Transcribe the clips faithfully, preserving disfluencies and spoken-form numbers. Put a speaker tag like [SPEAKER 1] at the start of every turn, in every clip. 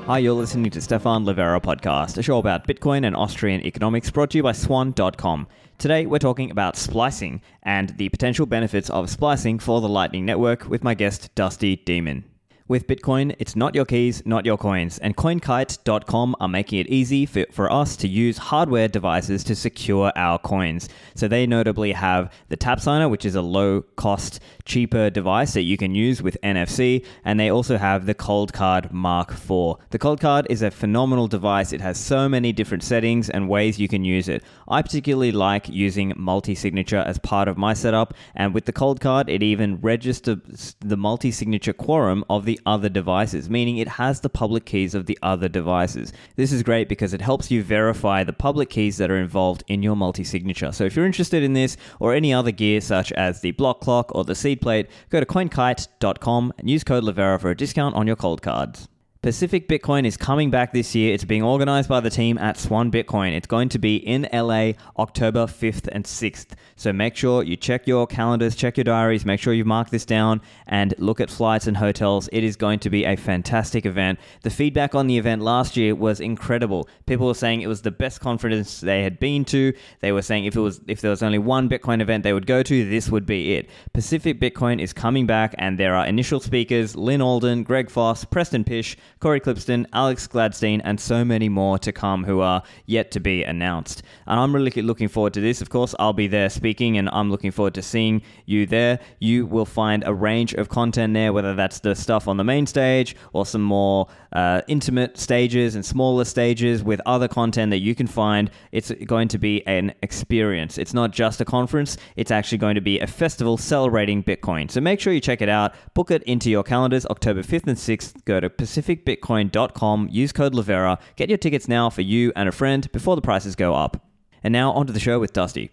[SPEAKER 1] Hi, you're listening to Stefan Livera Podcast, a show about Bitcoin and Austrian economics brought to you by swan dot com. Today, we're talking about splicing and the potential benefits of splicing for the Lightning Network with my guest, Dusty Demon. With Bitcoin, it's not your keys, not your coins, and CoinKite dot com are making it easy for, for us to use hardware devices to secure our coins. So they notably have the Tap Signer, which is a low-cost, cheaper device that you can use with N F C, and they also have the Cold Card Mark four. The Cold Card is a phenomenal device. It has so many different settings and ways you can use it. I particularly like using multi-signature as part of my setup, and with the Cold Card, it even registers the multi-signature quorum of the other devices, meaning it has the public keys of the other devices. This is great because it helps you verify the public keys that are involved in your multi-signature. So if you're interested in this or any other gear such as the block clock or the seed plate, go to CoinKite dot com and use code Livera for a discount on your cold cards. Pacific Bitcoin is coming back this year. It's being organized by the team at Swan Bitcoin. It's going to be in L A October fifth and sixth. So make sure you check your calendars, check your diaries, make sure you mark this down and look at flights and hotels. It is going to be a fantastic event. The feedback on the event last year was incredible. People were saying it was the best conference they had been to. They were saying if it was if there was only one Bitcoin event they would go to, this would be it. Pacific Bitcoin is coming back and there are initial speakers, Lynn Alden, Greg Foss, Preston Pish, Corey Clipston, Alex Gladstein, and so many more to come who are yet to be announced. And I'm really looking forward to this. Of course, I'll be there speaking, and I'm looking forward to seeing you there. You will find a range of content there, whether that's the stuff on the main stage or some more uh, intimate stages and smaller stages with other content that you can find. It's going to be an experience. It's not just a conference. It's actually going to be a festival celebrating Bitcoin. So make sure you check it out. Book it into your calendars, October fifth and sixth. Go to Pacific Bitcoin dot com, use code Livera, get your tickets now for you and a friend before the prices go up. And now onto the show with Dusty.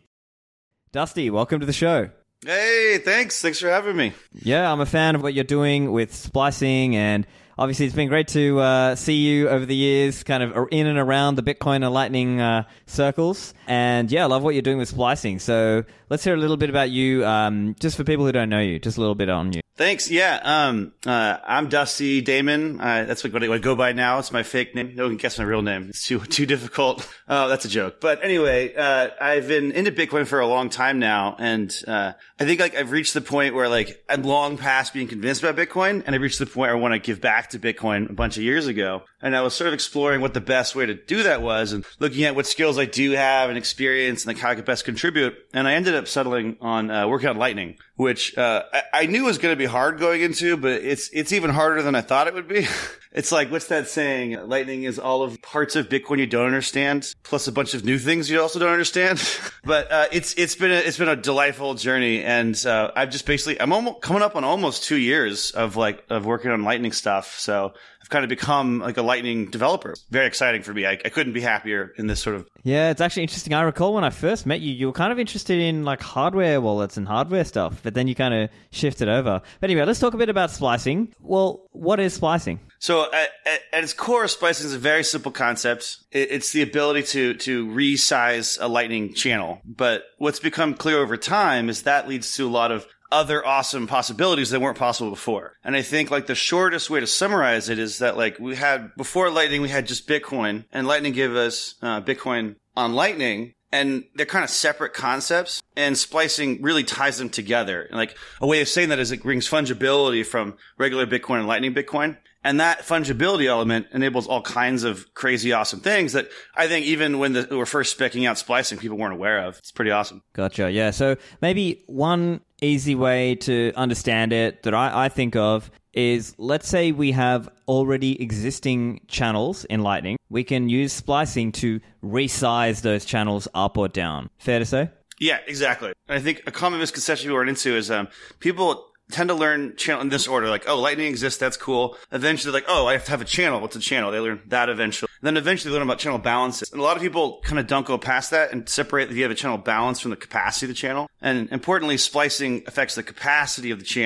[SPEAKER 1] Dusty, welcome to the show.
[SPEAKER 2] Hey, thanks. Thanks for having me.
[SPEAKER 1] Yeah, I'm a fan of what you're doing with splicing, and obviously it's been great to uh, see you over the years, kind of in and around the Bitcoin and Lightning uh, circles. And yeah, I love what you're doing with splicing. So let's hear a little bit about you, um, just for people who don't know you, just a little bit on you.
[SPEAKER 2] Thanks. Yeah, um, uh, I'm Dusty Damon. Uh, that's what I go by now. It's my fake name. No one can guess my real name. It's too too difficult. Oh, that's a joke. But anyway, uh, I've been into Bitcoin for a long time now, and uh, I think like I've reached the point where like I'm long past being convinced about Bitcoin, and I've reached the point where I want to give back to Bitcoin a bunch of years ago. And I was sort of exploring what the best way to do that was, and looking at what skills I do have and experience, and like how I could best contribute. And I ended up settling on uh, working on Lightning, which uh, I, I knew was going to be hard going into, but it's it's even harder than I thought it would be. It's like, what's that saying? Lightning is all of parts of Bitcoin you don't understand, plus a bunch of new things you also don't understand. But uh, it's it's been a, it's been a delightful journey, and uh, I've just basically I'm almost coming up on almost two years of like of working on Lightning stuff. So I've kind of become like a Lightning developer. Very exciting for me. I, I couldn't be happier in this sort of.
[SPEAKER 1] Yeah, it's actually interesting. I recall when I first met you, you were kind of interested in like hardware wallets and hardware stuff, but then you kind of shifted over. But anyway, let's talk a bit about splicing. Well, what is splicing?
[SPEAKER 2] So at, at, at its core, splicing is a very simple concept. It, it's the ability to to resize a Lightning channel. But what's become clear over time is that leads to a lot of other awesome possibilities that weren't possible before. And I think like the shortest way to summarize it is that like we had before Lightning, we had just Bitcoin, and Lightning gave us uh, Bitcoin on Lightning. And they're kind of separate concepts, and splicing really ties them together. And like a way of saying that is it brings fungibility from regular Bitcoin and Lightning Bitcoin. And that fungibility element enables all kinds of crazy, awesome things that I think even when the, we were first specking out splicing, people weren't aware of. It's pretty awesome.
[SPEAKER 1] Gotcha. Yeah. So maybe one easy way to understand it that I, I think of is, let's say we have already existing channels in Lightning. We can use splicing to resize those channels up or down. Fair to say?
[SPEAKER 2] Yeah, exactly. And I think a common misconception we run into is um, people tend to learn channel in this order. Like, oh, Lightning exists. That's cool. Eventually, like, oh, I have to have a channel. What's a channel? They learn that eventually. Then eventually they learn about channel balances. And a lot of people kind of don't go past that and separate the idea of a channel balance from the capacity of the channel. And importantly, splicing affects the capacity of the channel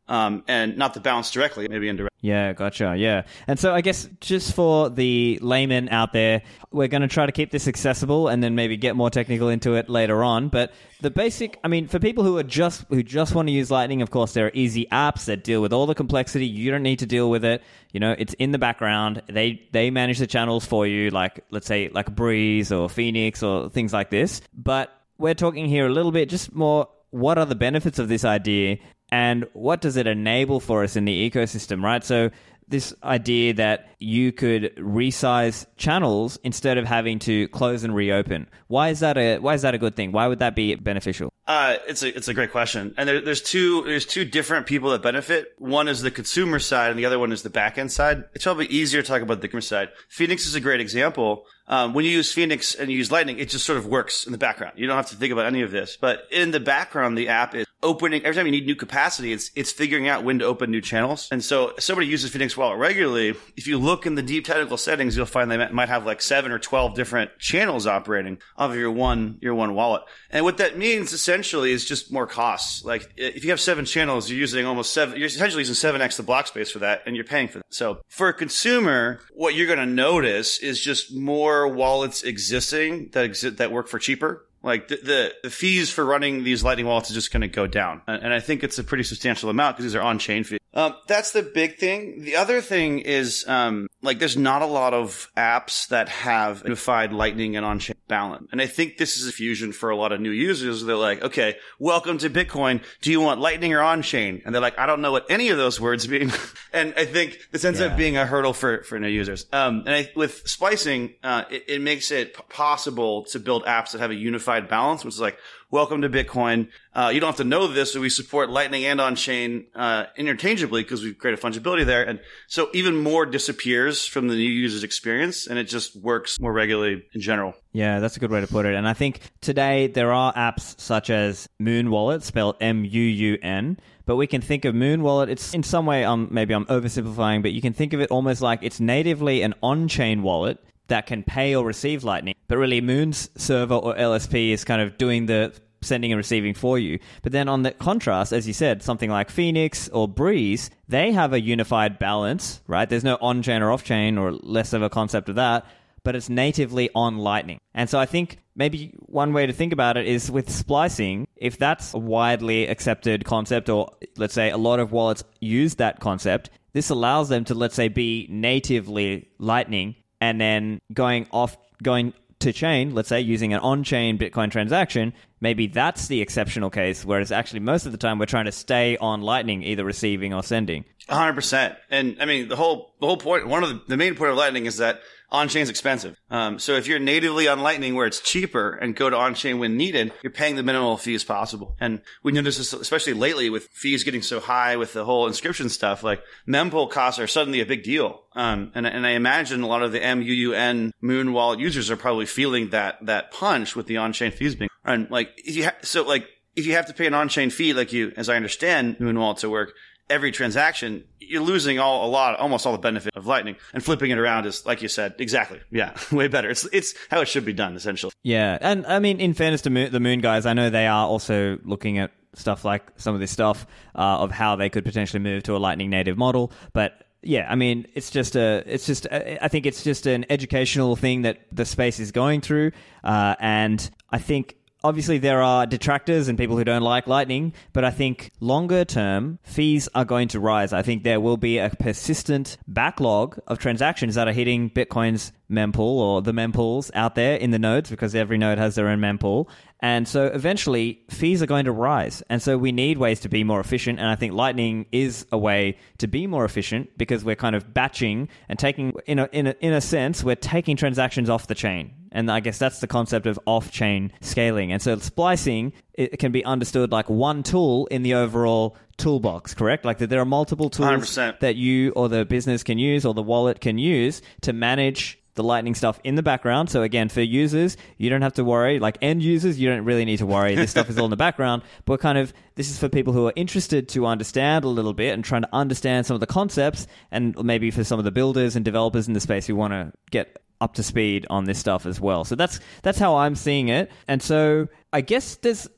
[SPEAKER 2] um, and not the balance directly, maybe indirectly.
[SPEAKER 1] Yeah, gotcha. Yeah. And so I guess just for the layman out there, we're going to try to keep this accessible and then maybe get more technical into it later on. But the basic, I mean, for people who are just who just want to use Lightning, of course, there are easy apps that deal with all the complexity. You don't need to deal with it. You know, it's in the background. They they manage the channels for you, like, let's say, like Breeze or Phoenix or things like this. But we're talking here a little bit just more, what are the benefits of this idea? And what does it enable for us in the ecosystem, right? So this idea that you could resize channels instead of having to close and reopen. Why is that a why is that a good thing? Why would that be beneficial?
[SPEAKER 2] Uh, it's a it's a great question, and there, there's two there's two different people that benefit. One is the consumer side, and the other one is the backend side. It's probably easier to talk about the consumer side. Phoenix is a great example. Um, when you use Phoenix and you use Lightning, it just sort of works in the background. You don't have to think about any of this. But in the background, the app is opening every time you need new capacity. It's it's figuring out when to open new channels. And so if somebody uses Phoenix Wallet regularly, if you look in the deep technical settings, you'll find they might have like seven or twelve different channels operating off of your one your one wallet. And what that means essentially is just more costs. Like if you have seven channels, you're using almost seven. You're essentially using seven x the block space for that, and you're paying for that. So for a consumer, what you're going to notice is just more wallets existing that exist that work for cheaper. Like the, the, the fees for running these Lightning wallets is just going to go down. And I think it's a pretty substantial amount because these are on-chain fees. Um, that's the big thing. The other thing is, um, like there's not a lot of apps that have unified Lightning and on-chain balance. And I think this is a fusion for a lot of new users. They're like, okay, welcome to Bitcoin. Do you want Lightning or on-chain? And they're like, I don't know what any of those words mean. And I think this ends yeah. up being a hurdle for, for new users. Um, and I, with splicing, uh, it, it makes it p- possible to build apps that have a unified balance, which is like, welcome to Bitcoin. Uh, you don't have to know this, but we support Lightning and on-chain uh, interchangeably because we've created fungibility there. And so even more disappears from the new user's experience, and it just works more regularly in general.
[SPEAKER 1] Yeah, that's a good way to put it. And I think today there are apps such as Muun Wallet, spelled M U U N, but we can think of Muun Wallet, it's in some way, um, maybe I'm oversimplifying, but you can think of it almost like it's natively an on-chain wallet that can pay or receive Lightning. But really, Muun's server or L S P is kind of doing the sending and receiving for you. But then on the contrast, as you said, something like Phoenix or Breeze, they have a unified balance, right? There's no on-chain or off-chain or less of a concept of that, but it's natively on Lightning. And so I think maybe one way to think about it is with splicing, if that's a widely accepted concept, or let's say a lot of wallets use that concept, this allows them to, let's say, be natively Lightning, and then going off, going to chain, let's say using an on-chain Bitcoin transaction, maybe that's the exceptional case, whereas actually most of the time we're trying to stay on Lightning, either receiving or sending.
[SPEAKER 2] one hundred percent. And I mean, the whole the whole point, one of the, the main point of Lightning is that on-chain is expensive. Um, so if you're natively on Lightning where it's cheaper and go to on-chain when needed, you're paying the minimal fees possible. And we notice this, especially lately with fees getting so high with the whole inscription stuff, like mempool costs are suddenly a big deal. Um, and, and I imagine a lot of the M U U N Muun Wallet users are probably feeling that, that punch with the on-chain fees being, and like, if you ha- so like, if you have to pay an on-chain fee, like you, as I understand Muun Wallet to work, every transaction, you're losing all a lot, almost all the benefit of Lightning, and flipping it around is, like you said, exactly, yeah, way better. It's it's how it should be done, essentially.
[SPEAKER 1] Yeah, and I mean, in fairness to Muun, the Muun guys, I know they are also looking at stuff like some of this stuff uh, of how they could potentially move to a Lightning native model, but. Yeah, I mean, it's just a, it's just, a, I think it's just an educational thing that the space is going through, uh, and I think. Obviously, there are detractors and people who don't like Lightning, but I think longer term, fees are going to rise. I think there will be a persistent backlog of transactions that are hitting Bitcoin's mempool or the mempools out there in the nodes, because every node has their own mempool. And so eventually, fees are going to rise. And so we need ways to be more efficient. And I think Lightning is a way to be more efficient because we're kind of batching and taking, in a, in a, in a sense, we're taking transactions off the chain. And I guess that's the concept of off-chain scaling. And so splicing, it can be understood like one tool in the overall toolbox, correct? Like that there are multiple tools one hundred percent that you or the business can use or the wallet can use to manage the Lightning stuff in the background. So again, for users, you don't have to worry. Like end users, you don't really need to worry. This stuff is all in the background. But kind of, this is for people who are interested to understand a little bit and trying to understand some of the concepts, and maybe for some of the builders and developers in the space who want to get up to speed on this stuff as well. So that's that's how I'm seeing it. And so I guess there's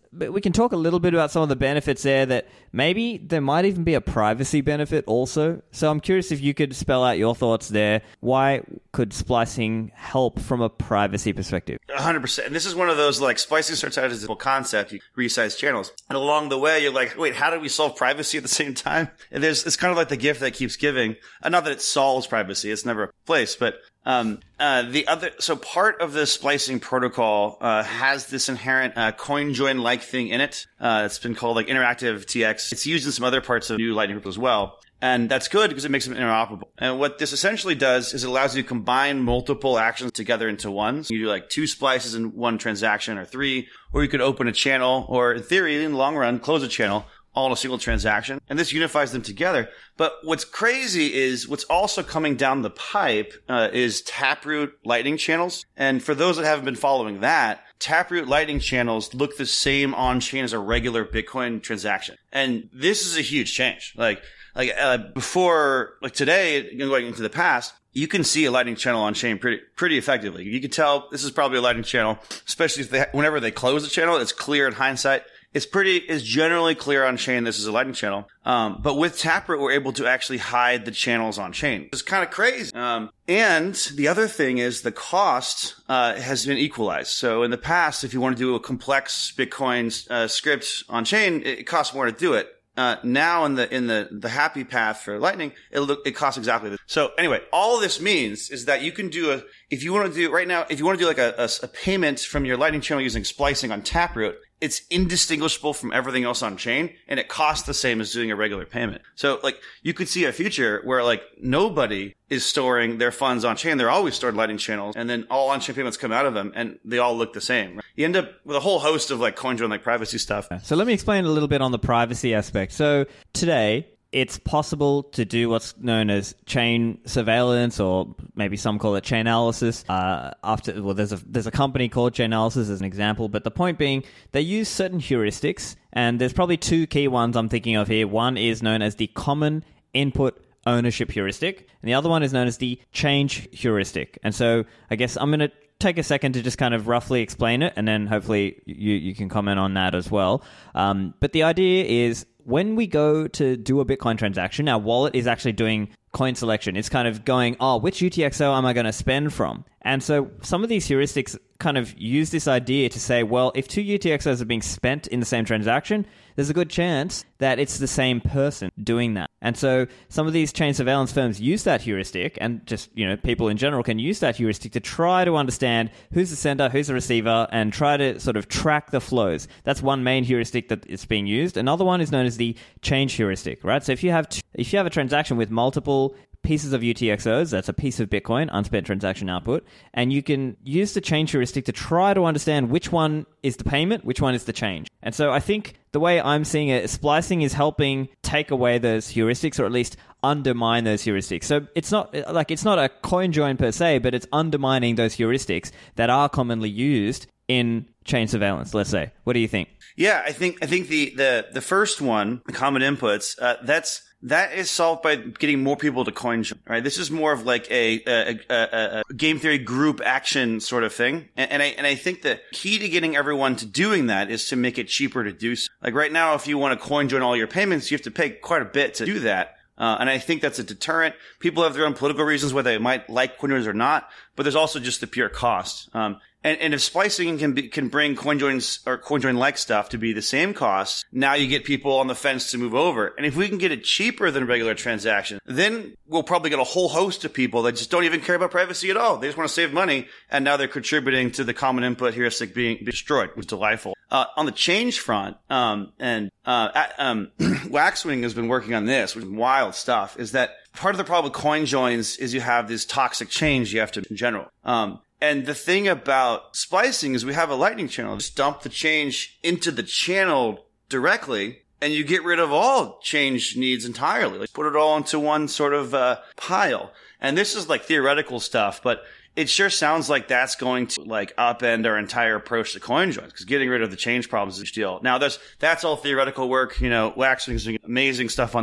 [SPEAKER 1] but we can talk a little bit about some of the benefits there that maybe there might even be a privacy benefit also. So I'm curious if you could spell out your thoughts there. Why could splicing help from a privacy perspective?
[SPEAKER 2] one hundred percent. And this is one of those, like, splicing starts out as a simple concept. You resize channels. And along the way, you're like, wait, how do we solve privacy at the same time? And there's, it's kind of like the gift that keeps giving. Uh, not that it solves privacy. It's never a place, but Um, uh, the other, so part of the splicing protocol, uh, has this inherent, uh, CoinJoin-like thing in it. Uh, it's been called like interactive T X. It's used in some other parts of new Lightning protocols as well. And that's good because it makes them interoperable. And what this essentially does is it allows you to combine multiple actions together into one. So you do like two splices in one transaction or three, or you could open a channel, or in theory, in the long run, close a channel, all in a single transaction. And this unifies them together. But what's crazy is what's also coming down the pipe uh, is Taproot Lightning channels. And for those that haven't been following that, Taproot Lightning channels look the same on chain as a regular Bitcoin transaction. And this is a huge change. Like, like uh, before, like today, going into the past, you can see a Lightning channel on chain pretty pretty effectively. You can tell this is probably a Lightning channel, especially if they, whenever they close the channel, it's clear in hindsight. It's pretty, it's generally clear on chain this is a Lightning channel. Um, but with Taproot, we're able to actually hide the channels on chain. It's kind of crazy. Um, and the other thing is the cost, uh, has been equalized. So in the past, if you want to do a complex Bitcoin, uh, script on chain, it costs more to do it. Uh, now in the, in the, the happy path for Lightning, it look, it costs exactly this. So anyway, all this means is that you can do a, if you want to do right now, if you want to do like a, a, a payment from your Lightning channel using splicing on Taproot, it's indistinguishable from everything else on chain, and it costs the same as doing a regular payment. So like you could see a future where like nobody is storing their funds on chain. They're always stored Lightning channels, and then all on chain payments come out of them and they all look the same. Right? You end up with a whole host of like CoinJoin like privacy stuff.
[SPEAKER 1] So let me explain a little bit on the privacy aspect. So today, it's possible to do what's known as chain surveillance, or maybe some call it Chainalysis. Uh, after, well, there's a there's a company called Chainalysis as an example, but the point being they use certain heuristics, and there's probably two key ones I'm thinking of here. One is known as the common input ownership heuristic, and the other one is known as the change heuristic. And so I guess I'm going to take a second to just kind of roughly explain it, and then hopefully you you can comment on that as well. Um, but the idea is, when we go to do a Bitcoin transaction, our wallet is actually doing coin selection. It's kind of going, oh, which U T X O am I going to spend from? And so some of these heuristics kind of use this idea to say, well, if two U T X Os are being spent in the same transaction, there's a good chance that it's the same person doing that. And so some of these chain surveillance firms use that heuristic, and just, you know, people in general can use that heuristic to try to understand who's the sender, who's the receiver, and try to sort of track the flows. That's one main heuristic that is being used. Another one is known as the change heuristic, right? So if you have t- if you have a transaction with multiple pieces of U T X Os, that's a piece of Bitcoin, unspent transaction output, and you can use the change heuristic to try to understand which one is the payment, which one is the change. And so I think the way I'm seeing it, splicing is helping take away those heuristics, or at least undermine those heuristics. So it's not like it's not a coin join per se, but it's undermining those heuristics that are commonly used in chain surveillance, let's say. What do you think?
[SPEAKER 2] Yeah, I think I think the the the first one, the common inputs, uh, that's that is solved by getting more people to CoinJoin, right? This is more of like a, a, a, a game theory group action sort of thing. And, and I, and I think the key to getting everyone to doing that is to make it cheaper to do so. Like right now, if you want to CoinJoin all your payments, you have to pay quite a bit to do that. Uh, and I think that's a deterrent. People have their own political reasons whether they might like CoinJoins or not, but there's also just the pure cost. Um, And, and if splicing can be, can bring CoinJoins or CoinJoin-like stuff to be the same cost, now you get people on the fence to move over. And if we can get it cheaper than a regular transaction, then we'll probably get a whole host of people that just don't even care about privacy at all. They just want to save money, and now they're contributing to the common input heuristic being destroyed, which is delightful. Uh, on the change front, um, and uh, at, um, Waxwing has been working on this, which is wild stuff, is that part of the problem with CoinJoins is you have this toxic change you have to in general. Um, And the thing about splicing is we have a Lightning channel. Just dump the change into the channel directly, and you get rid of all change needs entirely. Like put it all into one sort of uh, pile. And this is like theoretical stuff, but it sure sounds like that's going to like upend our entire approach to CoinJoins, because getting rid of the change problems is a huge deal. Now, that's that's all theoretical work. You know, Waxwing is doing amazing stuff on that.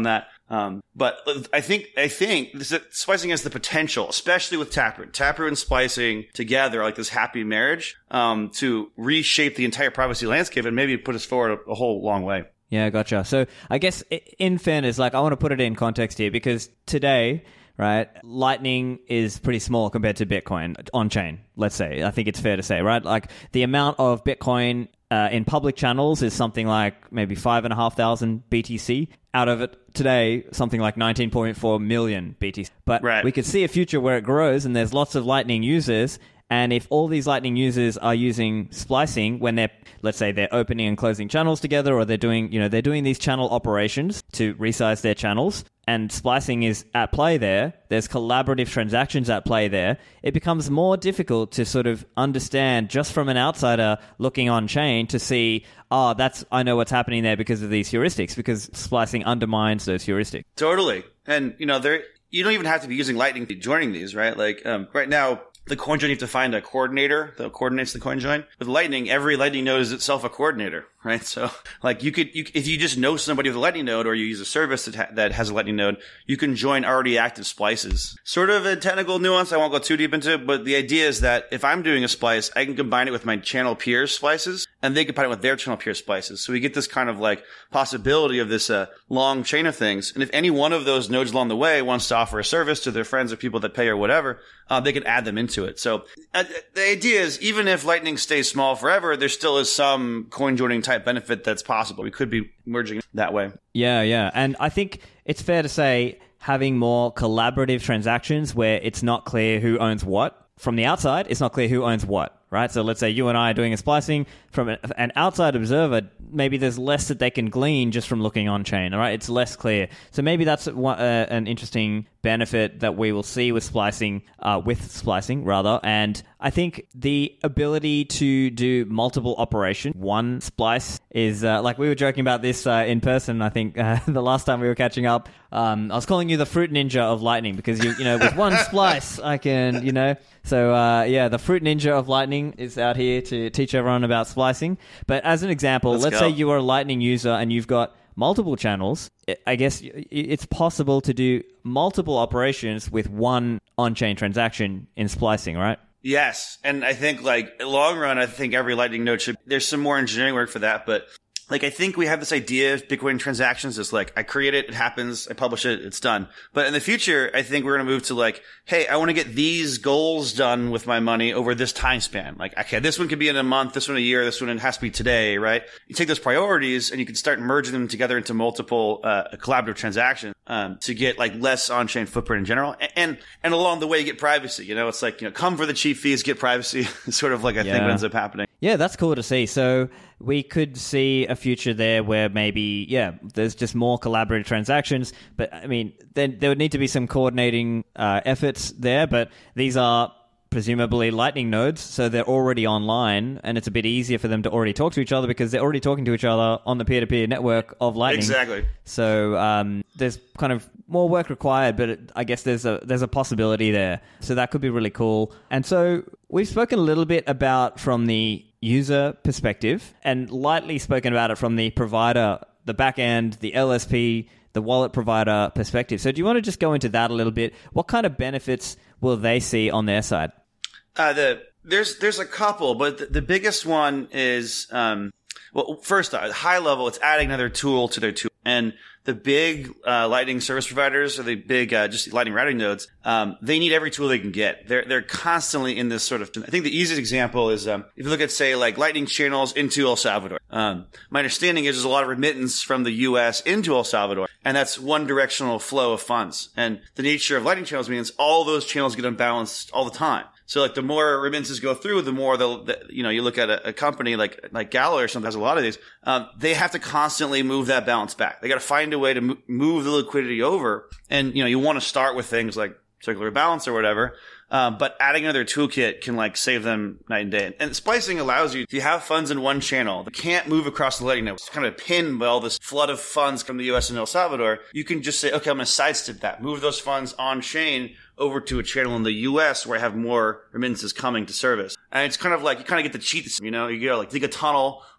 [SPEAKER 2] Um, but I think I think this, splicing has the potential, especially with Taproot, Taproot and splicing together, like this happy marriage, um, to reshape the entire privacy landscape and maybe put us forward a, a whole long way.
[SPEAKER 1] Yeah, gotcha. So I guess in fairness, like I want to put it in context here because today, right, Lightning is pretty small compared to Bitcoin on chain, let's say. I think it's fair to say, right? Like the amount of Bitcoin uh, in public channels is something like maybe five and a half thousand B T C. Out of it today, something like nineteen point four million B T C. But right. we could see a future where it grows and there's lots of Lightning users. And if all these Lightning users are using splicing when they're, let's say they're opening and closing channels together, or they're doing, you know, they're doing these channel operations to resize their channels, and splicing is at play there, there's collaborative transactions at play there, it becomes more difficult to sort of understand just from an outsider looking on chain to see, oh, that's, I know what's happening there because of these heuristics, because splicing undermines those heuristics.
[SPEAKER 2] Totally. And, you know, there, you don't even have to be using Lightning to joining these, right? Like, um, right now, the CoinJoin, you have to find a coordinator that coordinates the CoinJoin. With Lightning, every Lightning node is itself a coordinator, right? So, like, you could, you, if you just know somebody with a Lightning node, or you use a service that, ha- that has a Lightning node, you can join already active splices. Sort of a technical nuance I won't go too deep into, but the idea is that if I'm doing a splice, I can combine it with my channel peers splices, and they combine it with their channel peer splices. So we get this kind of like possibility of this uh, long chain of things. And if any one of those nodes along the way wants to offer a service to their friends or people that pay or whatever, uh, they can add them into it. So uh, the idea is, even if Lightning stays small forever, there still is some coin joining type benefit that's possible. We could be merging that way.
[SPEAKER 1] Yeah, yeah. And I think it's fair to say having more collaborative transactions where it's not clear who owns what. From the outside, it's not clear who owns what, right? So let's say you and I are doing a splicing. From an outside observer, maybe there's less that they can glean just from looking on chain, all right? It's less clear. So maybe that's one, uh, an interesting benefit that we will see with splicing, uh, with splicing rather. And I think the ability to do multiple operations, one splice is, uh, like we were joking about this uh, in person, I think, uh, the last time we were catching up. Um, I was calling you the fruit ninja of Lightning because, you, you know, with one splice, I can, you know. So, uh, yeah, the fruit ninja of Lightning is out here to teach everyone about splicing. But as an example, let's, let's say you are a Lightning user and you've got multiple channels. I guess it's possible to do multiple operations with one on-chain transaction in splicing, right?
[SPEAKER 2] Yes. And I think, like, long run, I think every Lightning node should, there's some more engineering work for that, but like, I think we have this idea of Bitcoin transactions is like, I create it, it happens, I publish it, it's done. But in the future, I think we're going to move to like, hey, I want to get these goals done with my money over this time span. Like, okay, this one could be in a month, this one a year, this one it has to be today, right? You take those priorities and you can start merging them together into multiple uh, collaborative transactions um, to get like less on-chain footprint in general. And, and and along the way, you get privacy. You know, it's like, you know, come for the cheap fees, get privacy. Sort of like I yeah. think what ends up happening.
[SPEAKER 1] Yeah, that's cool to see. So we could see a future there where maybe, yeah, there's just more collaborative transactions. But I mean, then there would need to be some coordinating uh, efforts there. But these are presumably Lightning nodes, so they're already online, and it's a bit easier for them to already talk to each other because they're already talking to each other on the peer-to-peer network of Lightning.
[SPEAKER 2] Exactly.
[SPEAKER 1] So um, there's kind of more work required, but it, I guess there's a there's a possibility there. So that could be really cool. And so we've spoken a little bit about from the user perspective and lightly spoken about it from the provider, the back end, the L S P, the wallet provider perspective. So do you want to just go into that a little bit? What kind of benefits will they see on their side?
[SPEAKER 2] Uh, the there's there's a couple, but the, the biggest one is um, well, first uh, high level, it's adding another tool to their tool. And the big uh, Lightning service providers, or the big uh, just Lightning routing nodes, um, they need every tool they can get. They're they're constantly in this sort of. I think the easiest example is um, if you look at, say, like Lightning channels into El Salvador. Um, my understanding is there's a lot of remittance from the U S into El Salvador, and that's one directional flow of funds. And the nature of Lightning channels means all those channels get unbalanced all the time. So like the more remittances go through, the more they'll, the, you know, you look at a, a company like, like Gala or something has a lot of these, um, they have to constantly move that balance back. They got to find a way to mo- move the liquidity over. And, you know, you want to start with things like circular balance or whatever. Um, but adding another toolkit can like save them night and day. And splicing allows you, if you have funds in one channel that can't move across the Lightning network, it's kind of pinned by all this flood of funds from the U S and El Salvador, you can just say, okay, I'm going to sidestep that, move those funds on chain over to a channel in the U S where I have more remittances coming to service. And it's kind of like, you kind of get the cheat, you know, you go like dig a tunnel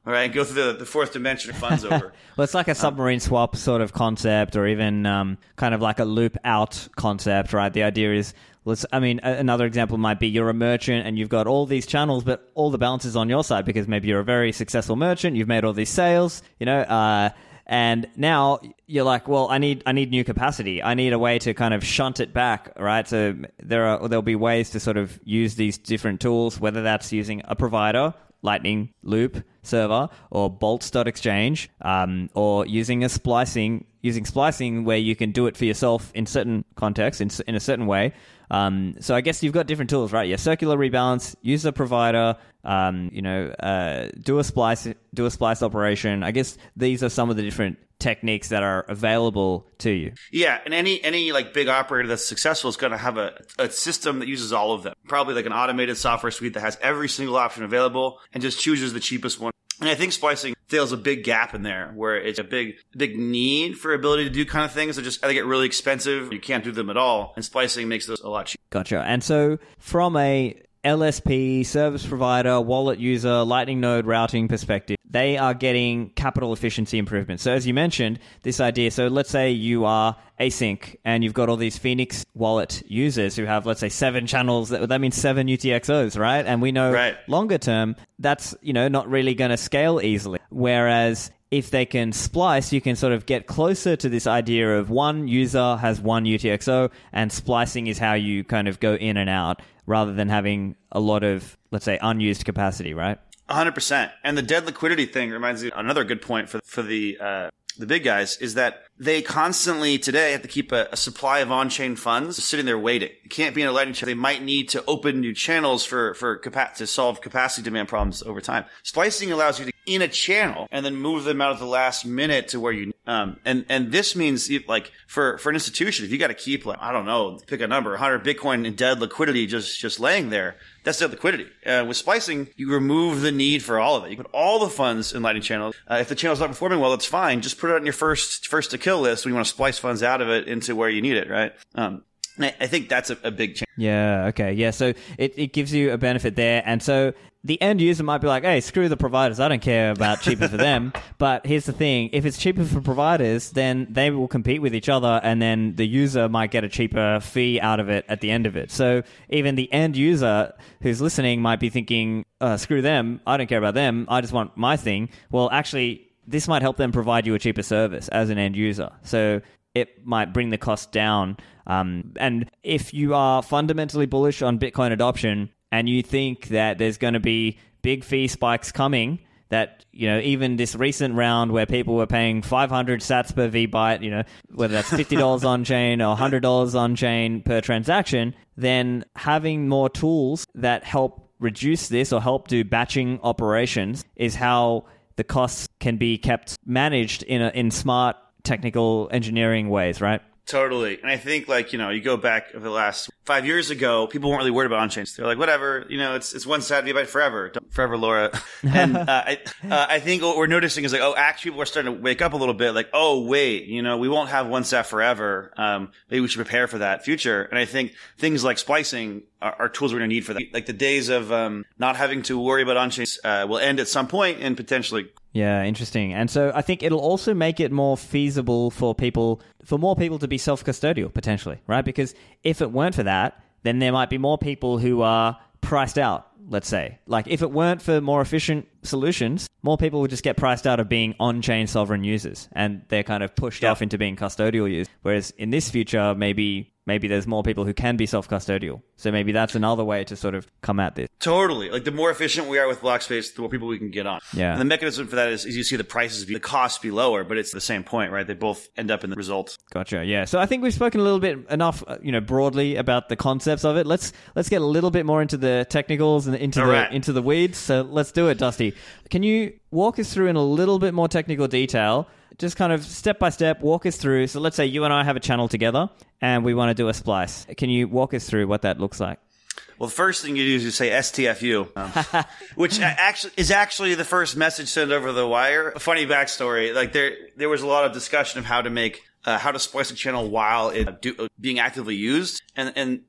[SPEAKER 2] all right, and go through the, the fourth dimension of funds over.
[SPEAKER 1] Well, it's like a submarine um, swap sort of concept, or even um, kind of like a loop out concept, right? The idea is, let's, I mean, another example might be you're a merchant and you've got all these channels, but all the balance is on your side because maybe you're a very successful merchant, you've made all these sales, you know, uh, and now you're like, well, I need I need new capacity. I need a way to kind of shunt it back, right? So there are there'll be ways to sort of use these different tools, whether that's using a provider, Lightning Loop server, or bolts.exchange, um, or using a splicing using splicing where you can do it for yourself in certain contexts, in, in a certain way. Um, so I guess you've got different tools, right? Yeah, circular rebalance, use a provider, um, you know, uh, do a splice, do a splice operation. I guess these are some of the different techniques that are available to you.
[SPEAKER 2] Yeah, and any any like big operator that's successful is going to have a, a system that uses all of them. Probably like an automated software suite that has every single option available and just chooses the cheapest one. And I think splicing fills a big gap in there where it's a big, big need for ability to do kind of things that just either get really expensive, you can't do them at all, and splicing makes those a lot cheaper.
[SPEAKER 1] Gotcha. And so from a L S P, service provider, wallet user, Lightning node routing perspective, they are getting capital efficiency improvements. So as you mentioned, this idea, so let's say you are async and you've got all these Phoenix wallet users who have, let's say, seven channels. That, that means seven U T X Os, right? And we know
[SPEAKER 2] right.
[SPEAKER 1] longer term, that's, you know, not really going to scale easily. Whereas if they can splice, you can sort of get closer to this idea of one user has one U T X O, and splicing is how you kind of go in and out rather than having a lot of, let's say, unused capacity, right?
[SPEAKER 2] one hundred percent. And the dead liquidity thing reminds me another good point for for the uh, the big guys is that they constantly today have to keep a, a supply of on-chain funds sitting there waiting. It can't be in a Lightning channel. They might need to open new channels for for capa- to solve capacity demand problems over time. Splicing allows you to in a channel and then move them out at the last minute to where you um and and this means like for for an institution, if you got to keep like I don't know, pick a number, one hundred Bitcoin in dead liquidity just just laying there, that's dead liquidity. Uh, with splicing, you remove the need for all of it. You put all the funds in Lightning channels. Uh, if the channel's not performing well, that's fine. Just put it on your first first to kill list when you want to splice funds out of it into where you need it, right? Um, I think that's a, a big change.
[SPEAKER 1] Yeah, okay. Yeah, so it, it gives you a benefit there. And so the end user might be like, hey, screw the providers. I don't care about cheaper for them. But here's the thing. If it's cheaper for providers, then they will compete with each other, and then the user might get a cheaper fee out of it at the end of it. So even the end user who's listening might be thinking, uh, screw them. I don't care about them. I just want my thing. Well, actually, this might help them provide you a cheaper service as an end user. So it might bring the cost down. Um, and if you are fundamentally bullish on Bitcoin adoption and you think that there's going to be big fee spikes coming, that, you know, even this recent round where people were paying five hundred sats per V-byte, you know, whether that's fifty dollars on-chain or one hundred dollars on-chain per transaction, then having more tools that help reduce this or help do batching operations is how the costs can be kept managed in a, in smart technical engineering ways, right?
[SPEAKER 2] Totally. And I think, like, you know, you go back over the last five years ago, people weren't really worried about on-chains. They're like, whatever, you know, it's it's one sat V-byte forever. Don't, forever, Laura. And uh, I, uh, I think what we're noticing is like, oh, actually people are starting to wake up a little bit. Like, oh, wait, you know, we won't have one sat forever. Um, maybe we should prepare for that future. And I think things like splicing are, are tools we're going to need for that. Like the days of um, not having to worry about on-chains uh, will end at some point and potentially...
[SPEAKER 1] Yeah, interesting. And so I think it'll also make it more feasible for people, for more people to be self-custodial, potentially, right? Because if it weren't for that, then there might be more people who are priced out, let's say. Like if it weren't for more efficient solutions, more people would just get priced out of being on-chain sovereign users, and they're kind of pushed yeah. off into being custodial users. Whereas in this future, maybe... maybe there's more people who can be self-custodial. So maybe that's another way to sort of come at this.
[SPEAKER 2] Totally. Like the more efficient we are with block space, the more people we can get on.
[SPEAKER 1] Yeah.
[SPEAKER 2] And the mechanism for that is, is you see the prices, be, the costs be lower, but it's the same point, right? They both end up in the result.
[SPEAKER 1] Gotcha. Yeah. So I think we've spoken a little bit enough, you know, broadly about the concepts of it. Let's let's get a little bit more into the technicals and into
[SPEAKER 2] All
[SPEAKER 1] the
[SPEAKER 2] right.
[SPEAKER 1] into the weeds. So let's do it, Dusty. Can you walk us through in a little bit more technical detail? Just kind of step by step, walk us through. So let's say you and I have a channel together and we want to do a splice. Can you walk us through what that looks like?
[SPEAKER 2] Well, the first thing you do is you say S T F U, um, which actually is actually the first message sent over the wire. A funny backstory. Like there, there was a lot of discussion of how to make, uh, how to splice a channel while it do, being actively used. And, and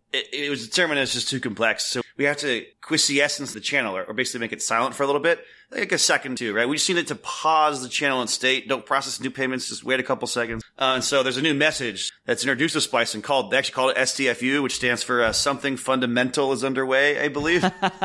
[SPEAKER 2] it, it was determined as just too complex. So we have to quiescence the channel, or, or basically make it silent for a little bit, like a second too, right? We just need it to pause the channel in state. Don't process new payments. Just wait a couple seconds. Uh, and so there's a new message that's introduced to splicing called, they actually call it S T F U, which stands for uh, something fundamental is underway, I believe.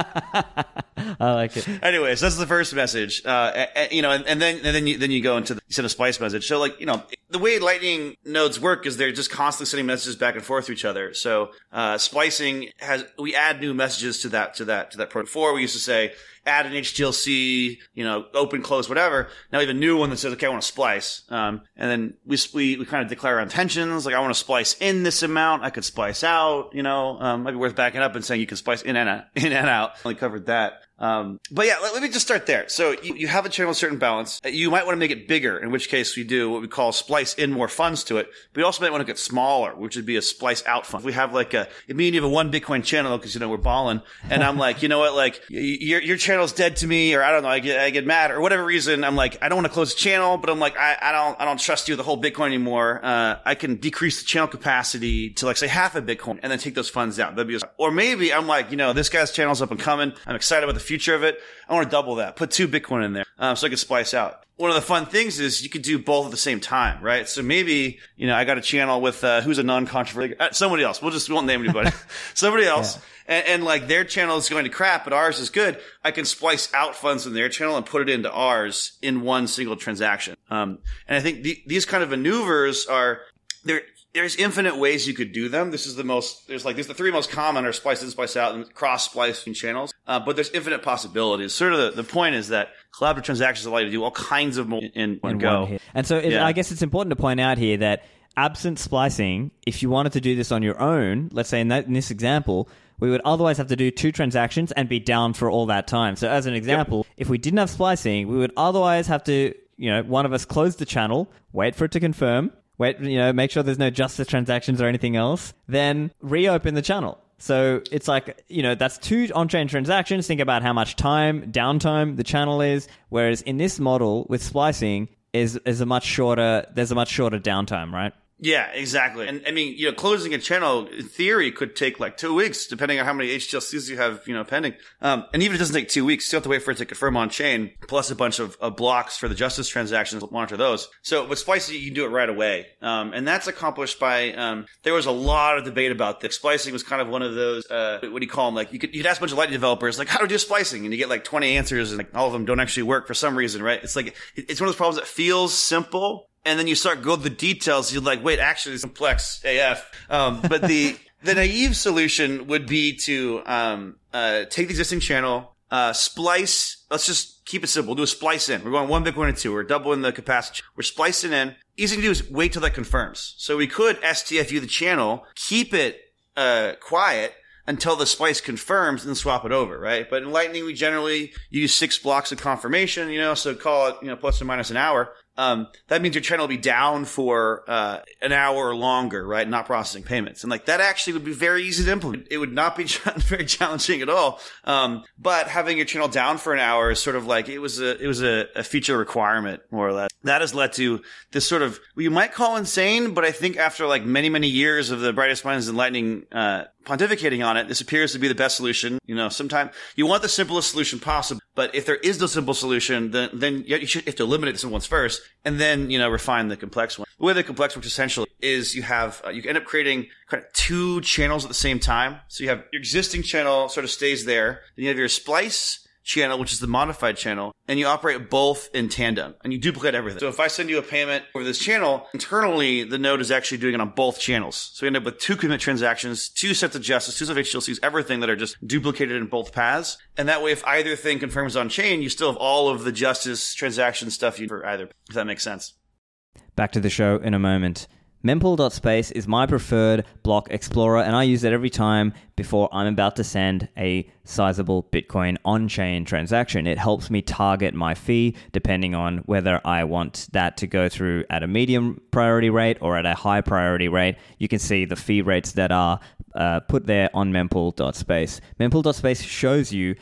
[SPEAKER 1] I like it.
[SPEAKER 2] Anyways, that's the first message. Uh, and, you know, and, and then, and then you, then you go into the, you send a splice message. So like, you know, the way Lightning nodes work is they're just constantly sending messages back and forth to each other. So, uh, splicing has, we add new messages to that, to that, to that protocol. Before we used to say, add an H T L C, you know, open, close, whatever. Now we have a new one that says, okay, I want to splice. Um, and then we, we, we kind of declare our intentions. Like, I want to splice in this amount. I could splice out, you know, um, might be worth backing up and saying you can splice in and out, in and out. Only covered that. Um, but yeah, let, let me just start there. So you, you have a channel with certain balance. You might want to make it bigger, in which case we do what we call splice in more funds to it. But you also might want to get smaller, which would be a splice out fund. If we have like a, it means you have a one Bitcoin channel because, you know, we're balling. And I'm like, you know what, like your, your channel's dead to me, or I don't know, I get, I get mad or whatever reason. I'm like, I don't want to close the channel, but I'm like, I, I don't, I don't trust you with the whole Bitcoin anymore. Uh, I can decrease the channel capacity to like say half a Bitcoin and then take those funds down. That'd be, or maybe I'm like, you know, this guy's channel's up and coming. I'm excited about the future of it. I want to double that. Put two Bitcoin in there, um, so I can splice out. One of the fun things is you could do both at the same time, right? So maybe, you know, I got a channel with, uh, who's a non-controversial, uh, somebody else. We'll just, we won't name anybody. Somebody else. Yeah. And, and like their channel is going to crap, but ours is good. I can splice out funds from their channel and put it into ours in one single transaction. Um, and I think the, these kind of maneuvers are, they're, there's infinite ways you could do them. This is the most, there's like, there's the three most common are splice in, splice out, and cross splicing channels. Uh, but there's infinite possibilities. Sort of the, the point is that collaborative transactions allow you to do all kinds of more in one
[SPEAKER 1] in
[SPEAKER 2] go.
[SPEAKER 1] One hit. And so it, yeah. I guess it's important to point out here that absent splicing, if you wanted to do this on your own, let's say in, that, in this example, we would otherwise have to do two transactions and be down for all that time. So as an example, yep. if we didn't have splicing, we would otherwise have to, you know, one of us close the channel, wait for it to confirm, wait, you know, make sure there's no justice transactions or anything else, then reopen the channel. So it's like, you know, that's two on-chain transactions. Think about how much time, downtime the channel is. Whereas in this model with splicing is is a much shorter, there's a much shorter downtime, right?
[SPEAKER 2] Yeah, exactly. And I mean, you know, closing a channel in theory could take like two weeks, depending on how many H T L Cs you have, you know, pending. Um, and even if it doesn't take two weeks, you still have to wait for it to confirm on chain, plus a bunch of, of blocks for the justice transactions, monitor those. So with splicing, you can do it right away. Um, and that's accomplished by, um, there was a lot of debate about this. Splicing was kind of one of those, uh, what do you call them? Like you could, you'd ask a bunch of Lightning developers, like, how do we do splicing? And you get like twenty answers and like all of them don't actually work for some reason, right? It's like, it's one of those problems that feels simple. And then you start go to the details. You're like, wait, actually, it's complex A F. Um, but the the naive solution would be to um, uh, take the existing channel, uh, splice. Let's just keep it simple. Do a splice in. We're going one Bitcoin and two. We're doubling the capacity. We're splicing in. Easy to do is wait till that confirms. So we could S T F U the channel, keep it uh, quiet until the splice confirms, and then swap it over, right? But in Lightning, we generally use six blocks of confirmation, you know, so call it, you know, plus or minus an hour. Um, that means your channel will be down for, uh, an hour or longer, right? Not processing payments. And like that actually would be very easy to implement. It would not be very challenging at all. Um, but having your channel down for an hour is sort of like, it was a, it was a, a feature requirement, more or less. That has led to this sort of, well, you might call insane, but I think after like many, many years of the brightest minds in Lightning, uh, pontificating on it, this appears to be the best solution. You know, sometimes you want the simplest solution possible, but if there is no simple solution, then, then you should have to eliminate the simple ones first and then, you know, refine the complex one. The way the complex works essentially is you have, uh, you end up creating kind of two channels at the same time. So you have your existing channel sort of stays there. Then you have your splice channel, which is the modified channel, and you operate both in tandem and you duplicate everything. So if I send you a payment over this channel, internally the node is actually doing it on both channels. So we end up with two commit transactions, two sets of justice, two sets of H T L Cs, everything that are just duplicated in both paths. And that way, if either thing confirms on chain, you still have all of the justice transaction stuff you for either, if that makes sense.
[SPEAKER 1] Back to the show in a moment. Mempool.space is my preferred block explorer, and I use it every time before I'm about to send a sizable Bitcoin on-chain transaction. It helps me target my fee depending on whether I want that to go through at a medium priority rate or at a high priority rate. You can see the fee rates that are uh, put there on Mempool.space. Mempool.space shows you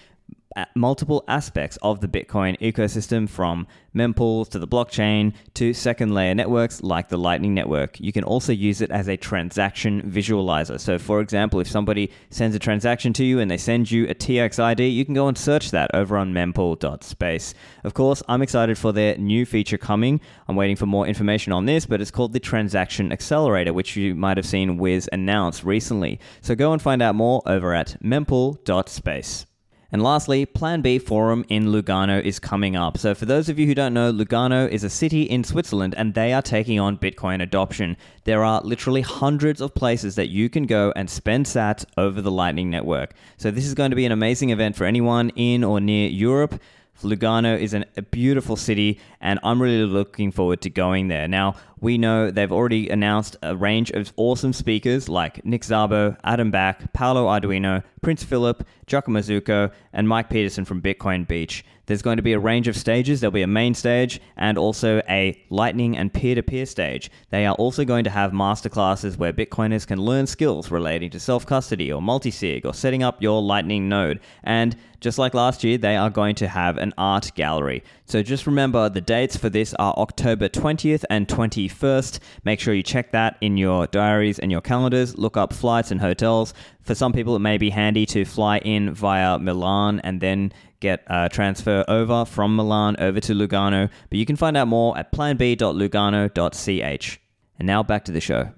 [SPEAKER 1] multiple aspects of the Bitcoin ecosystem, from mempools to the blockchain to second layer networks like the Lightning Network. You can also use it as a transaction visualizer. So for example, if somebody sends a transaction to you and they send you a T X I D, you can go and search that over on mempool dot space. Of course, I'm excited for their new feature coming. I'm waiting for more information on this, but it's called the Transaction Accelerator, which you might have seen Wiz announce recently. So go and find out more over at mempool dot space. And lastly, Plan B Forum in Lugano is coming up. So for those of you who don't know, Lugano is a city in Switzerland and they are taking on Bitcoin adoption. There are literally hundreds of places that you can go and spend sats over the Lightning Network. So this is going to be an amazing event for anyone in or near Europe. Lugano is an, a beautiful city, and I'm really looking forward to going there. Now, we know they've already announced a range of awesome speakers like Nick Szabo, Adam Back, Paolo Arduino, Prince Philip, Giacomo Zucco, and Mike Peterson from Bitcoin Beach. There's going to be a range of stages. There'll be a main stage and also a Lightning and peer-to-peer stage. They are also going to have masterclasses where Bitcoiners can learn skills relating to self-custody or multi-sig or setting up your Lightning node. And just like last year, they are going to have an art gallery. So just remember, the dates for this are October twentieth and twenty-first. Make sure you check that in your diaries and your calendars. Look up flights and hotels. For some people, it may be handy to fly in via Milan and then get a transfer over from Milan over to Lugano. But you can find out more at plan b dot lugano dot c h. And now back to the show.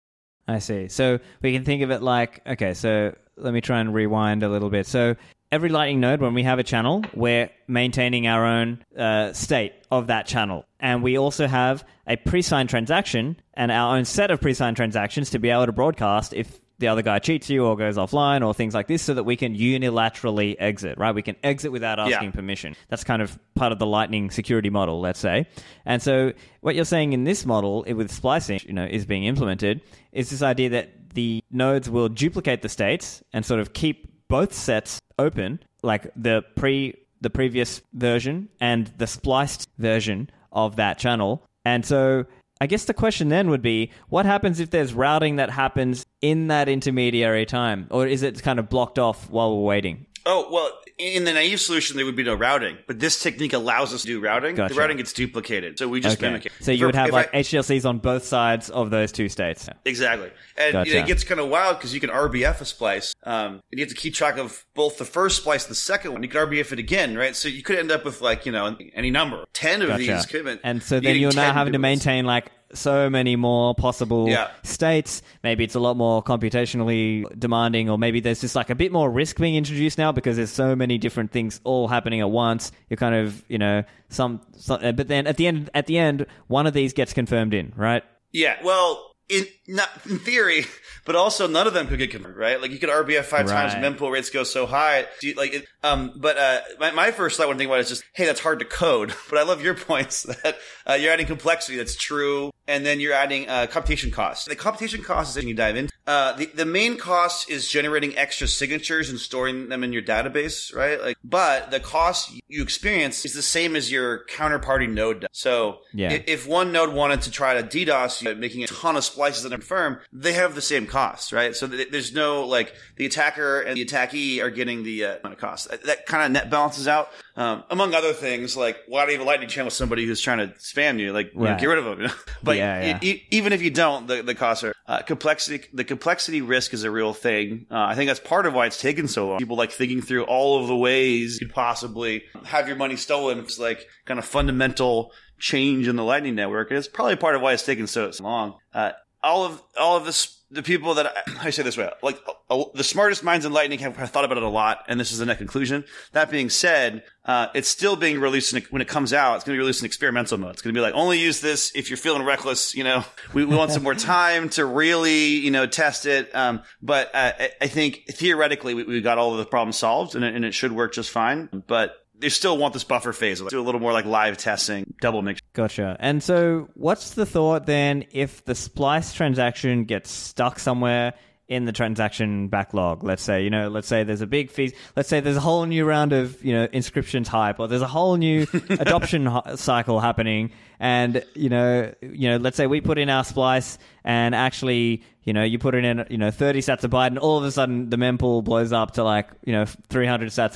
[SPEAKER 1] I see. So we can think of it like, okay, so let me try and rewind a little bit. So every Lightning node, when we have a channel, we're maintaining our own uh, state of that channel. And we also have a pre-signed transaction and our own set of pre-signed transactions to be able to broadcast if the other guy cheats you or goes offline or things like this, so that we can unilaterally exit, right? We can exit without asking yeah. permission. That's kind of part of the Lightning security model, let's say. And so what you're saying in this model with splicing, you know, is being implemented, is this idea that the nodes will duplicate the states and sort of keep both sets open, like the pre the previous version and the spliced version of that channel. And so I guess the question then would be, what happens if there's routing that happens in that intermediary time? Or is it kind of blocked off while we're waiting?
[SPEAKER 2] Oh, well, in the naive solution, there would be no routing. But this technique allows us to do routing.
[SPEAKER 1] Gotcha.
[SPEAKER 2] The routing gets duplicated. So we just
[SPEAKER 1] okay.
[SPEAKER 2] mimic it.
[SPEAKER 1] So you
[SPEAKER 2] For,
[SPEAKER 1] would have like
[SPEAKER 2] I,
[SPEAKER 1] H T L Cs on both sides of those two states.
[SPEAKER 2] Exactly. And
[SPEAKER 1] gotcha.
[SPEAKER 2] you know, it gets kind of wild because you can R B F a splice. Um, and you have to keep track of both the first splice and the second one. You can R B F it again, right? So you could end up with like, you know, any number. ten of
[SPEAKER 1] gotcha.
[SPEAKER 2] these could
[SPEAKER 1] And so then you're now having to maintain like so many more possible
[SPEAKER 2] yeah.
[SPEAKER 1] states. Maybe it's a lot more computationally demanding, or maybe there's just like a bit more risk being introduced now because there's so many different things all happening at once. You're kind of, you know, some, some but then at the end, at the end, one of these gets confirmed in, right?
[SPEAKER 2] Yeah. Well, in not in theory, but also none of them could get confirmed, right? Like you could R B F five
[SPEAKER 1] right.
[SPEAKER 2] times, mempool rates go so high. Like, it, um, but uh, my, my first thought when thinking about it is just, hey, that's hard to code. But I love your points that uh, you're adding complexity. That's true. And then you're adding uh, computation costs. The computation costs is you dive in. Uh, the, the main cost is generating extra signatures and storing them in your database, right? Like, but the cost you experience is the same as your counterparty node does. So
[SPEAKER 1] yeah.
[SPEAKER 2] if, if one node wanted to try to DDoS you, making a ton of splices that confirm, they have the same cost, right? So th- there's no, like, the attacker and the attackee are getting the uh, amount of cost. That, that kind of net balances out. Um, among other things, like, why do you have a Lightning channel with somebody who's trying to spam you? Like,
[SPEAKER 1] right.
[SPEAKER 2] you know, get rid of them. You know? But
[SPEAKER 1] yeah, yeah.
[SPEAKER 2] E- e- even if you don't, the, the costs are uh, complexity. The complexity risk is a real thing. Uh, I think that's part of why it's taken so long. People like thinking through all of the ways you could possibly have your money stolen. It's like kind of fundamental change in the Lightning Network. And it's probably part of why it's taken so long. Uh, all of all of this. The people that I, I say this way, like uh, the smartest minds in Lightning have, have thought about it a lot, and this is the net conclusion. That being said, uh, it's still being released in, when it comes out. It's going to be released in experimental mode. It's going to be like, only use this if you're feeling reckless. You know, we, we want some more time to really, you know, test it. Um, but uh, I, I think theoretically we, we got all of the problems solved, and it, and it should work just fine. But they still want this buffer phase. Do a little more like live testing, double mix.
[SPEAKER 1] Gotcha. And so what's the thought then if the splice transaction gets stuck somewhere in the transaction backlog? Let's say, you know, let's say there's a big fee. Let's say there's a whole new round of, you know, inscriptions hype, or there's a whole new adoption cycle happening. And, you know, you know, let's say we put in our splice and actually, you know, you put it in, you know, thirty sats a byte, and all of a sudden the mempool blows up to like, you know, three hundred sats a byte.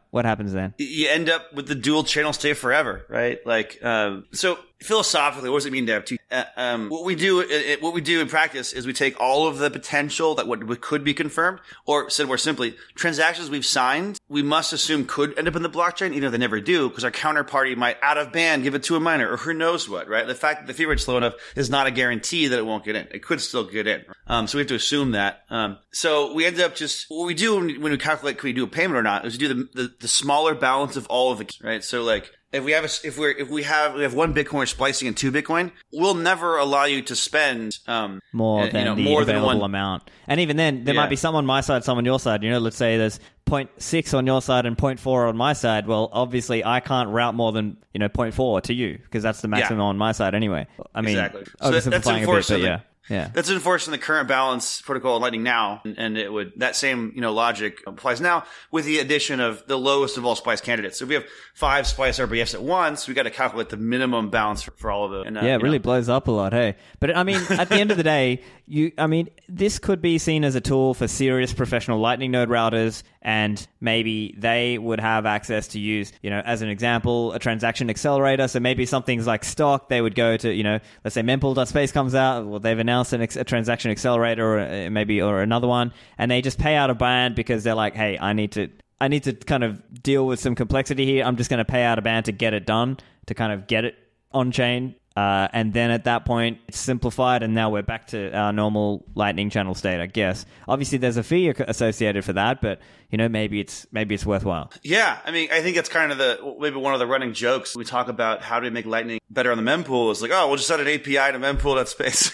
[SPEAKER 1] what happens then?
[SPEAKER 2] You end up with the dual channel state forever, right? Like, um, so philosophically, what does it mean to have two? Uh, um, what we do, it, what we do in practice is we take all of the potential that what, what could be confirmed, or said more simply, transactions we've signed, we must assume could end up in the blockchain, even if they never do, because our counterparty might out of band give it to a miner, or who knows what, right? The fact that the fee rate's low enough is not a guarantee that it won't get in. It could still get in. Um, so we have to assume that. Um, so we end up just, what we do when we, when we calculate can we do a payment or not, is we do the, the, the smaller balance of all of the, right? So like, If we have a, if we're if we have we have one Bitcoin splicing and two Bitcoin, we'll never allow you to spend um
[SPEAKER 1] more
[SPEAKER 2] uh,
[SPEAKER 1] than
[SPEAKER 2] you know,
[SPEAKER 1] the
[SPEAKER 2] more
[SPEAKER 1] available
[SPEAKER 2] than one
[SPEAKER 1] amount. And even then, there
[SPEAKER 2] Yeah.
[SPEAKER 1] might be some on my side, some on your side. You know, let's say there's zero point six on your side and zero point four on my side. Well, obviously, I can't route more than you know zero point four to you because that's the maximum
[SPEAKER 2] Yeah.
[SPEAKER 1] on my side anyway. I mean,
[SPEAKER 2] Exactly. So
[SPEAKER 1] oh,
[SPEAKER 2] that- that's
[SPEAKER 1] simplifying a bit,
[SPEAKER 2] enforced
[SPEAKER 1] but
[SPEAKER 2] in the-
[SPEAKER 1] yeah. Yeah.
[SPEAKER 2] That's enforced in the current balance protocol of Lightning now, and, and it would that same you know logic applies now with the addition of the lowest of all splice candidates. So if we have five splice R B Fs at once, we got to calculate the minimum balance for, for all of them. And, uh,
[SPEAKER 1] Yeah, it
[SPEAKER 2] you
[SPEAKER 1] really
[SPEAKER 2] know.
[SPEAKER 1] blows up a lot, hey. But I mean, at the end of the day, you, I mean, this could be seen as a tool for serious professional Lightning node routers, and maybe they would have access to use, you know, as an example, a transaction accelerator. So maybe something's like stock, they would go to, you know, let's say mempool.space comes out, well, they've announced an ex- a transaction accelerator or uh, maybe or another one, and they just pay out a band because they're like, hey, I need to. I need to kind of deal with some complexity here. I'm just going to pay out a band to get it done, to kind of get it on chain. Uh, and then at that point, it's simplified, and now we're back to our normal Lightning channel state, I guess. Obviously, there's a fee associated for that, but you know, maybe it's maybe it's worthwhile.
[SPEAKER 2] Yeah, I mean, I think that's kind of the maybe one of the running jokes. We talk about how do we make Lightning better on the mempool. It's like, oh, we'll just add an A P I to mempool.space.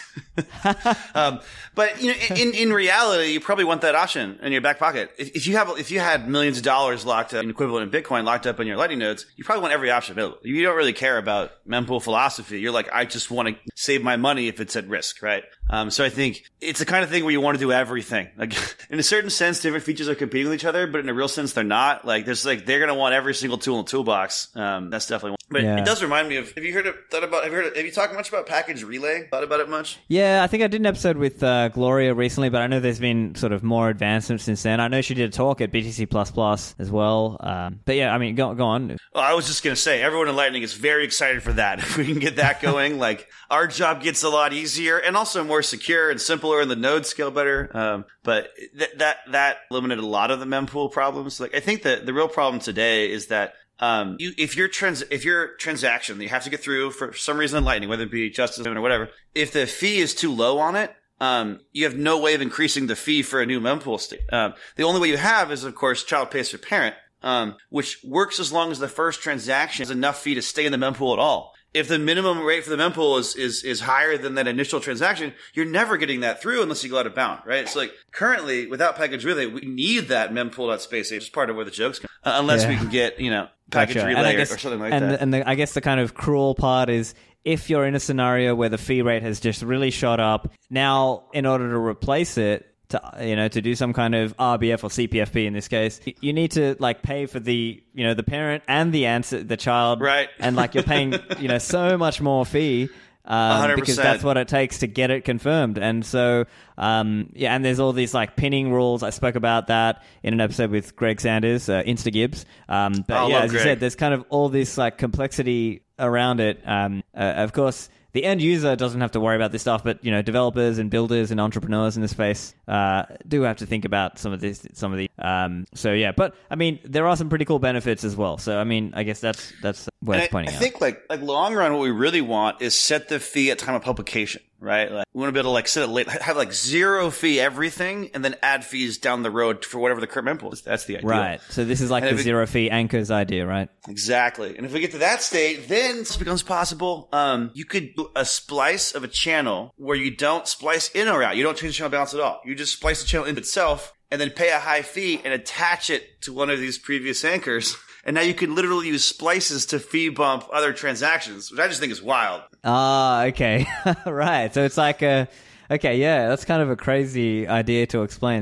[SPEAKER 2] um, but you know, in in reality, you probably want that option in your back pocket. If, if you have if you had millions of dollars locked up, an equivalent in Bitcoin locked up in your Lightning nodes, you probably want every option available. You don't really care about mempool philosophy. You're like, I just want to save my money if it's at risk, right? Um, so I think it's the kind of thing where you want to do everything. Like in a certain sense, different features are competing with each other, but in a real sense, they're not. Like there's like they're gonna want every single tool in the toolbox. Um, that's definitely one. But
[SPEAKER 1] Yeah.
[SPEAKER 2] it does remind me of. Have you heard of, thought about? Have you heard? Of, have you talked much about package relay? Thought about it much?
[SPEAKER 1] Yeah, I think I did an episode with uh, Gloria recently, but I know there's been sort of more advancements since then. I know she did a talk at B T C plus plus as well. Um, but yeah, I mean, go, go on.
[SPEAKER 2] Well, I was just gonna say, everyone in Lightning is very excited for that. If we can get that going, like our job gets a lot easier and also more secure and simpler, and the nodes scale better. Um, but th- that that eliminated a lot of the mempool problems. Like I think that the real problem today is that. Um, you, if your trans, if your transaction that you have to get through for some reason in Lightning, whether it be justice or whatever, if the fee is too low on it, um, you have no way of increasing the fee for a new mempool state. Um, the only way you have is, of course, child pays for parent, um, which works as long as the first transaction has enough fee to stay in the mempool at all. If the minimum rate for the mempool is, is, is higher than that initial transaction, you're never getting that through unless you go out of bound, right? So like currently without package relay, we need that mempool.space. It's part of where the jokes come, uh, unless
[SPEAKER 1] Yeah.
[SPEAKER 2] we can get, you know, package
[SPEAKER 1] Gotcha. And
[SPEAKER 2] relay
[SPEAKER 1] I
[SPEAKER 2] or,
[SPEAKER 1] guess-
[SPEAKER 2] or something like
[SPEAKER 1] and
[SPEAKER 2] that.
[SPEAKER 1] The, and the, I guess the kind of cruel part is if you're in a scenario where the fee rate has just really shot up, now in order to replace it, to, you know, to do some kind of R B F or C P F P in this case, y- you need to like pay for the, you know, the parent and the answer, the child,
[SPEAKER 2] Right.
[SPEAKER 1] And like you're paying, you know, so much more fee. Um,
[SPEAKER 2] one hundred
[SPEAKER 1] because
[SPEAKER 2] percent.
[SPEAKER 1] that's what it takes to get it confirmed. And so, um, yeah, and there's all these like pinning rules. I spoke about that in an episode with Greg Sanders, uh, InstaGibbs. Um, but
[SPEAKER 2] I
[SPEAKER 1] yeah,
[SPEAKER 2] love
[SPEAKER 1] as you
[SPEAKER 2] Greg.
[SPEAKER 1] said, there's kind of all this like complexity around it. Um, uh, of course, the end user doesn't have to worry about this stuff, but you know, developers and builders and entrepreneurs in the space uh, do have to think about some of this, some of the. Um, so yeah, but I mean, there are some pretty cool benefits as well. So I mean, I guess that's that's worth
[SPEAKER 2] And I,
[SPEAKER 1] pointing
[SPEAKER 2] I
[SPEAKER 1] out.
[SPEAKER 2] think like like long run, what we really want is set the fee at time of publication, right? Like we want to be able to like set it late, have like zero fee everything, and then add fees down the road for whatever the current mempool is. That's the idea,
[SPEAKER 1] Right. So this is like
[SPEAKER 2] And
[SPEAKER 1] the
[SPEAKER 2] if it-
[SPEAKER 1] zero fee anchors idea, right?
[SPEAKER 2] Exactly. And if we get to that state, then this becomes possible. Um, you could do a splice of a channel where you don't splice in or out. You don't change the channel balance at all. You just splice the channel in itself and then pay a high fee and attach it to one of these previous anchors. And now you can literally use splices to fee bump other transactions, which I just think is wild.
[SPEAKER 1] Ah, okay. Right. So it's like a... Okay, yeah, that's kind of a crazy idea to explain. So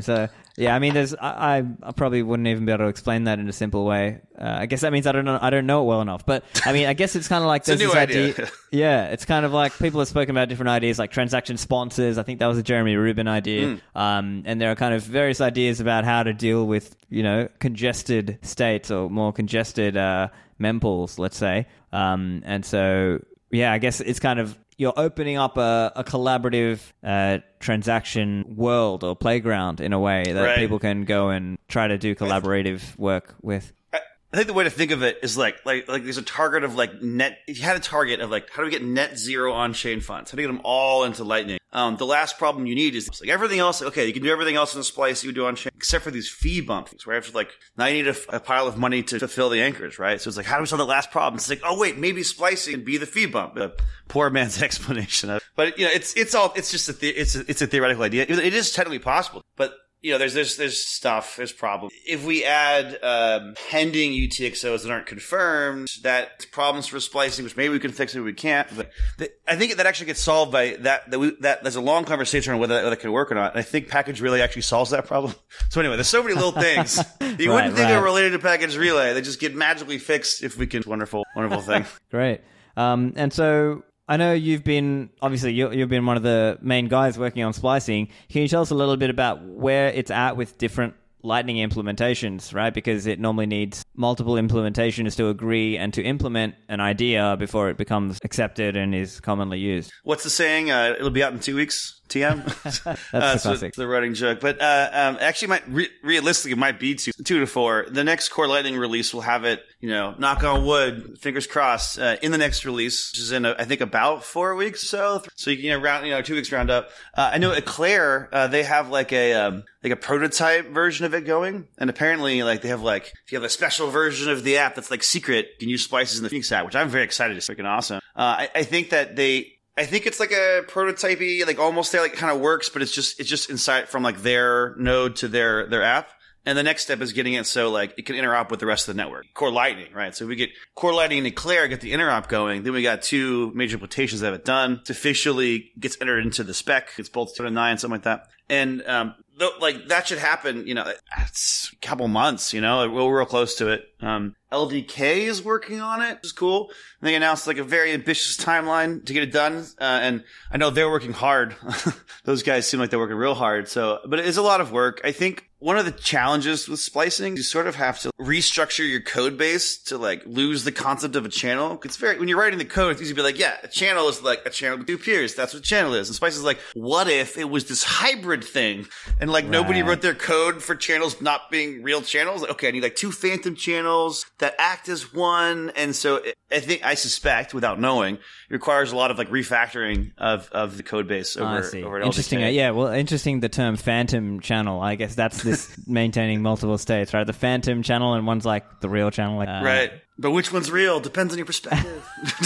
[SPEAKER 1] Yeah, I mean, there's I, I probably wouldn't even be able to explain that in a simple way. Uh, I guess that means I don't know I don't know it well enough. But I mean, I guess it's kind of like
[SPEAKER 2] it's a
[SPEAKER 1] there's
[SPEAKER 2] new
[SPEAKER 1] this
[SPEAKER 2] idea.
[SPEAKER 1] idea. Yeah, it's kind of like people have spoken about different ideas, like transaction sponsors. I think that was a Jeremy Rubin idea.
[SPEAKER 2] Mm.
[SPEAKER 1] Um, and there are kind of various ideas about how to deal with, you know, congested states or more congested uh, mempools, let's say. Um, and so, yeah, I guess it's kind of you're opening up a, a collaborative uh, transaction world or playground in a way that
[SPEAKER 2] right.
[SPEAKER 1] people can go and try to do collaborative work with.
[SPEAKER 2] I think the way to think of it is like, like, like there's a target of like net, if you had a target of like, how do we get net zero on-chain funds? How do we get them all into Lightning? Um, the last problem you need is like everything else. Okay, you can do everything else in the splice you do on-chain, except for these fee bump things where I have to like, now you need a, a pile of money to fulfill the anchors, right? So it's like, how do we solve that last problem? It's like, oh wait, maybe splicing can be the fee bump. A poor man's explanation of, but you know, it's, it's all, it's just a, the, it's a, it's a theoretical idea. It is technically possible, but you know, there's there's there's stuff, there's problems. If we add um, pending U T X Os that aren't confirmed, that's problems for splicing, which maybe we can fix, maybe we can't. But the, I think that actually gets solved by that. That, we, that there's a long conversation on whether that, whether that could work or not. And I think Package Relay actually solves that problem. So anyway, there's so many little things you
[SPEAKER 1] right,
[SPEAKER 2] wouldn't think
[SPEAKER 1] right.
[SPEAKER 2] are related to Package Relay. They just get magically fixed if we can. Wonderful, wonderful thing.
[SPEAKER 1] Great. Um, and so I know you've been, obviously, you, you've been one of the main guys working on splicing. Can you tell us a little bit about where it's at with different Lightning implementations, right? Because it normally needs multiple implementations to agree and to implement an idea before it becomes accepted and is commonly used.
[SPEAKER 2] What's the saying? Uh, it'll be out in two weeks. T M.
[SPEAKER 1] That's
[SPEAKER 2] uh,
[SPEAKER 1] the
[SPEAKER 2] so
[SPEAKER 1] classic.
[SPEAKER 2] the running joke, but uh, um, actually, might re- realistically, it might be two, two to four. The next Core Lightning release will have it. You know, knock on wood, fingers crossed. Uh, in the next release, which is in a, I think about four weeks or so. So you know, round you know, two weeks round up. Uh, I know Eclair, uh, they have like a um, like a prototype version of it going, and apparently, like they have like if you have a special version of the app that's like secret, you can use splices in the Phoenix app, which I'm very excited. It's freaking awesome. Uh, I, I think that they. I think it's like a prototypey, like almost there, like kind of works, but it's just, it's just inside from like their node to their, their app. And the next step is getting it so like it can interop with the rest of the network. Core Lightning, right? So if we get Core Lightning and Eclair, get the interop going, then we got two major implementations that have it done. It officially gets entered into the spec. It's bolted to nine, something like that. And, um, th- like that should happen, you know, it's a couple months, you know, we're real close to it. Um, L D K is working on it, which is cool. And they announced like a very ambitious timeline to get it done. Uh, and I know they're working hard. Those guys seem like they're working real hard. So, but it is a lot of work. I think one of the challenges with splicing, you sort of have to restructure your code base to like lose the concept of a channel. It's very, when you're writing the code, it's easy to be like, yeah, a channel is like a channel with two peers. That's what a channel is. And Splice is like, what if it was this hybrid thing? And like right. nobody wrote their code for channels not being real channels. Like, okay, I need like two phantom channels that act as one. And so it, I think, I suspect without knowing, it requires a lot of like refactoring of, of the code base over,
[SPEAKER 1] I see.
[SPEAKER 2] over at
[SPEAKER 1] Interesting.
[SPEAKER 2] L D K.
[SPEAKER 1] Yeah. Well, interesting. The term phantom channel. I guess that's this maintaining multiple states, right? The phantom channel and one's like the real channel. Like, uh,
[SPEAKER 2] right. But which one's real depends on your perspective.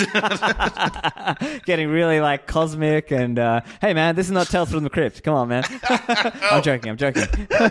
[SPEAKER 1] Getting really like cosmic and, uh, hey man, this is not Tales from the Crypt. Come on, man. I'm joking. I'm joking.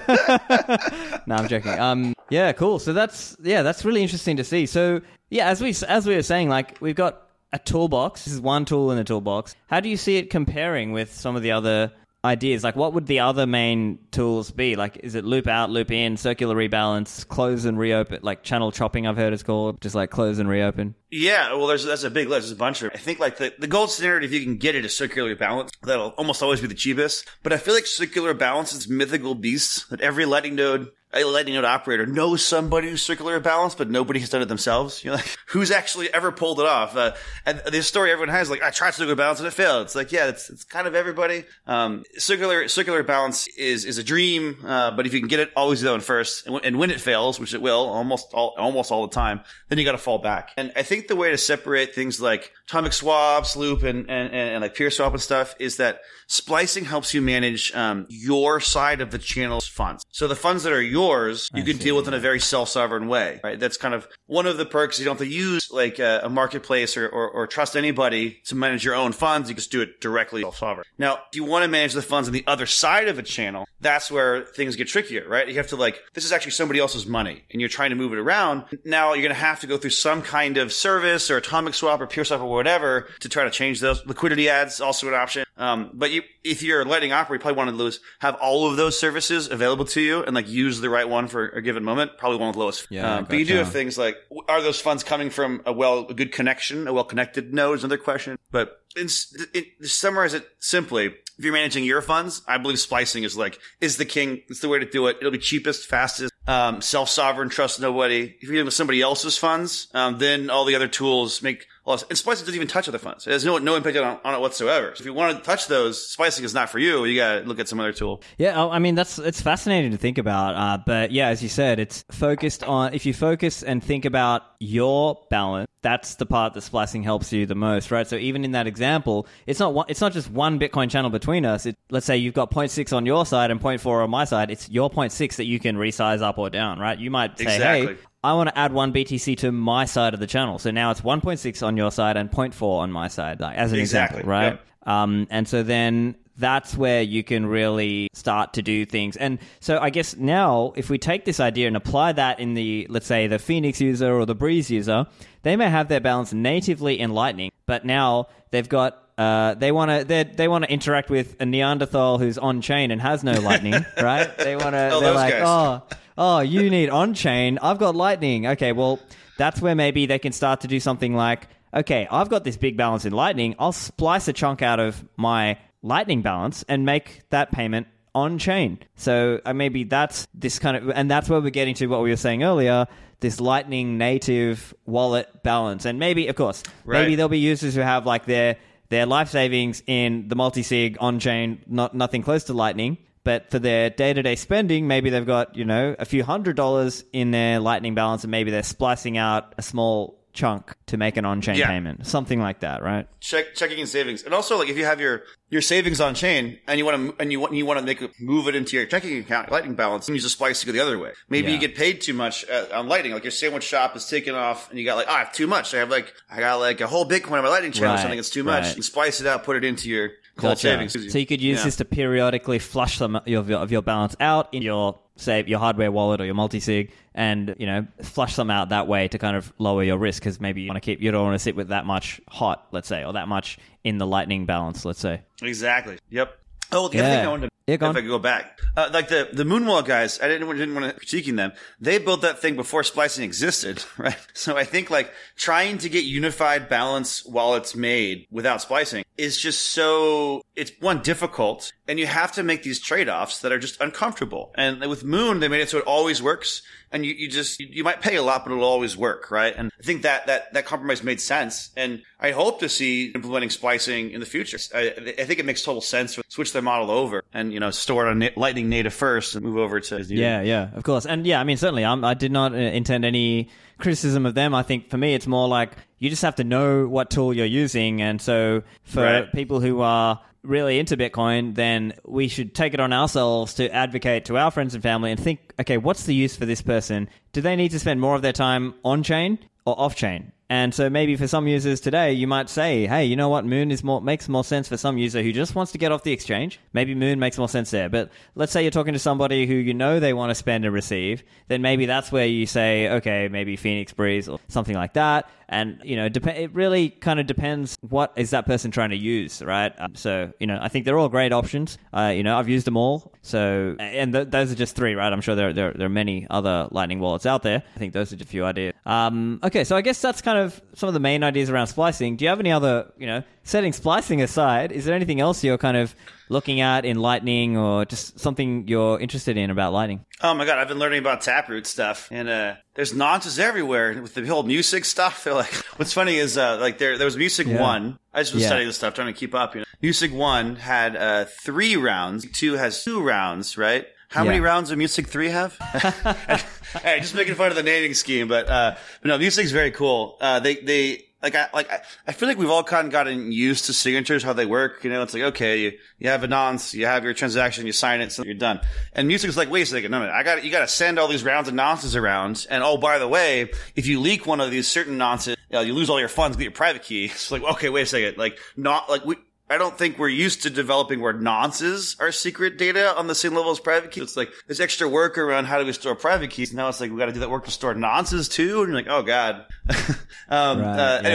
[SPEAKER 1] No, I'm joking. Um, yeah, cool. So that's, yeah, that's really interesting to see. So yeah, as we, as we were saying, like we've got a toolbox. This is one tool in the toolbox. How do you see it comparing with some of the other ideas? Like what would the other main tools be? Like is it loop out, loop in, circular rebalance, close and reopen, like channel chopping I've heard it's called, just like close and reopen?
[SPEAKER 2] Yeah, well there's that's a big list. There's a bunch of I think like the, the gold standard if you can get it is circular rebalance. That'll almost always be the cheapest. But I feel like circular rebalance is mythical beast that every Lightning node a Lightning node operator knows somebody who's circular rebalance, but nobody has done it themselves. You're like, who's actually ever pulled it off? Uh, and the story everyone has, like, I tried circular balance and it failed. It's like, yeah, it's, it's kind of everybody. Um, circular, circular balance is, is a dream. Uh, but if you can get it, always do that one first. And, w- and when it fails, which it will almost all, almost all the time, then you got to fall back. And I think the way to separate things like atomic swaps, loop, and, and, and, and like peer swap and stuff is that splicing helps you manage, um, your side of the channel's funds. So the funds that are yours, yours, you I can see. deal with in a very self-sovereign way, right? That's kind of one of the perks. You don't have to use like a, a marketplace or, or, or trust anybody to manage your own funds. You just do it directly self-sovereign. Now, if you want to manage the funds on the other side of a channel, that's where things get trickier, right? You have to like, this is actually somebody else's money and you're trying to move it around. Now you're going to have to go through some kind of service or atomic swap or peer swap or whatever to try to change those. Liquidity adds also an option. Um, but you, if you're a Lightning operator, you probably want to lose, have all of those services available to you and like use the right one for a given moment. Probably one of the lowest.
[SPEAKER 1] Yeah,
[SPEAKER 2] um, but you do have things like, are those funds coming from a well, a good connection, a well connected node is another question. But in, in, to summarize it simply, if you're managing your funds, I believe splicing is like, is the king. It's the way to do it. It'll be cheapest, fastest, um, self-sovereign, trust nobody. If you're dealing with somebody else's funds, um, then all the other tools make well, and splicing doesn't even touch other funds. It has no, no impact on, on it whatsoever. So if you want to touch those, splicing is not for you. You got to look at some other tool.
[SPEAKER 1] Yeah, I mean, that's it's fascinating to think about. Uh, but yeah, as you said, it's focused on, if you focus and think about your balance, that's the part that splicing helps you the most, right? So even in that example, it's not one, it's not just one Bitcoin channel between us. It, let's say you've got zero point six on your side and zero point four on my side. It's your zero point six that you can resize up or down, right? You might say,
[SPEAKER 2] exactly.
[SPEAKER 1] hey, I want to add one B T C to my side of the channel. So now it's one point six on your side and zero point four on my side, like, as an
[SPEAKER 2] exactly.
[SPEAKER 1] example, right?
[SPEAKER 2] Yep.
[SPEAKER 1] Um, and so then that's where you can really start to do things. And so I guess now, if we take this idea and apply that in the, let's say, the Phoenix user or the Breeze user, they may have their balance natively in Lightning, but now they've got Uh, they want to they they want to interact with a Neanderthal who's on chain and has no Lightning, right? They want to.
[SPEAKER 2] Oh,
[SPEAKER 1] they're
[SPEAKER 2] those
[SPEAKER 1] like,
[SPEAKER 2] guys.
[SPEAKER 1] oh, oh, you need on chain. I've got Lightning. Okay, well, that's where maybe they can start to do something like, okay, I've got this big balance in Lightning. I'll splice a chunk out of my Lightning balance and make that payment on chain. So uh, maybe that's this kind of, and that's where we're getting to what we were saying earlier. This Lightning native wallet balance, and maybe, of course,
[SPEAKER 2] Right.
[SPEAKER 1] maybe there'll be users who have like their their life savings in the multi-sig on-chain, not nothing close to Lightning. But for their day-to-day spending, maybe they've got, you know, a few hundred dollars in their Lightning balance, and maybe they're splicing out a small chunk to make an on-chain
[SPEAKER 2] Yeah.
[SPEAKER 1] payment. Something like that, right?
[SPEAKER 2] Check checking in savings, and also like if you have your your savings on chain and you want to and you want you want to make it, move it into your checking account, Lightning balance, and use a splice to go the other way. Maybe
[SPEAKER 1] Yeah.
[SPEAKER 2] you get paid too much uh, on Lightning, like your sandwich shop is taken off, and you got like, oh, I have too much. I have like I got like a whole Bitcoin on my Lightning channel,
[SPEAKER 1] Right,
[SPEAKER 2] or something that's too much.
[SPEAKER 1] right.
[SPEAKER 2] And splice it out, put it into your cold
[SPEAKER 1] Gotcha.
[SPEAKER 2] savings.
[SPEAKER 1] So you could use
[SPEAKER 2] Yeah.
[SPEAKER 1] this to periodically flush some of your, of your balance out in your, say, your hardware wallet or your multi-sig, and, you know, flush some out that way to kind of lower your risk, because maybe you want to keep, you don't want to sit with that much hot, let's say, or that much in the Lightning balance, let's say.
[SPEAKER 2] Exactly. Yep. Oh, the other
[SPEAKER 1] Yeah.
[SPEAKER 2] thing I wanted to
[SPEAKER 1] Yeah, go
[SPEAKER 2] if
[SPEAKER 1] on.
[SPEAKER 2] I could go back, uh, like the the Moonwall guys, I didn't didn't want to critiquing them. They built that thing before splicing existed, right? So I think like trying to get unified balance while it's made without splicing is just so it's one difficult, and you have to make these trade offs that are just uncomfortable. And with Moon, they made it so it always works. And you, you just, you, you might pay a lot, but it'll always work, right? And I think that, that, that compromise made sense. And I hope to see implementing splicing in the future. I, I think it makes total sense to switch their model over and, you know, store it on na- Lightning native first and move over to...
[SPEAKER 1] Yeah, yeah, of course. And yeah, I mean, certainly, I'm, I did not uh, intend any criticism of them. I think for me, it's more like you just have to know what tool you're using. And so for
[SPEAKER 2] Right.
[SPEAKER 1] people who are really into Bitcoin, then we should take it on ourselves to advocate to our friends and family and think, okay, what's the use for this person? Do they need to spend more of their time on-chain or off-chain? And so maybe for some users today, you might say, hey, you know what? Moon is more makes more sense for some user who just wants to get off the exchange. Maybe Moon makes more sense there. But let's say you're talking to somebody who you know they want to spend and receive, then maybe that's where you say, okay, maybe Phoenix Breeze or something like that. And, you know, dep- it really kind of depends what is that person trying to use, right? Um, so, you know, I think they're all great options. Uh, you know, I've used them all. So, and th- those are just three, right? I'm sure there, there, there are many other Lightning wallets out there. I think those are just a few ideas. Um, okay, so I guess that's kind of some of the main ideas around splicing. Do you have any other, you know, setting splicing aside, is there anything else you're kind of looking at in Lightning or just something you're interested in about Lightning?
[SPEAKER 2] Oh my god, I've been learning about Taproot stuff, and uh, there's nonces everywhere with the whole music stuff. Like, what's funny is uh, like there there was Music
[SPEAKER 1] Yeah.
[SPEAKER 2] One. I just was
[SPEAKER 1] Yeah.
[SPEAKER 2] studying this stuff, trying to keep up. You know, Music One had uh, three rounds. Two has two rounds, right? How
[SPEAKER 1] Yeah.
[SPEAKER 2] many rounds does Music Three have? Hey, just making fun of the naming scheme, but uh, but no, Music's very cool. Uh, they they. Like I like I, I feel like we've all kind of gotten used to signatures, how they work. You know, it's like, okay, you, you have a nonce, you have your transaction, you sign it, so you're done. And music is like, wait a second, no, no, I got you got to send all these rounds of nonces around. And oh, by the way, if you leak one of these certain nonces, you know, you lose all your funds, get your private key. It's like, okay, wait a second, like not like we. I don't think we're used to developing where nonces are secret data on the same level as private keys. It's like there's extra work around how do we store private keys. Now it's like we got to do that work to store nonces too. And you're like, oh god. um,
[SPEAKER 1] Right,
[SPEAKER 2] uh, and
[SPEAKER 1] yeah.
[SPEAKER 2] it's,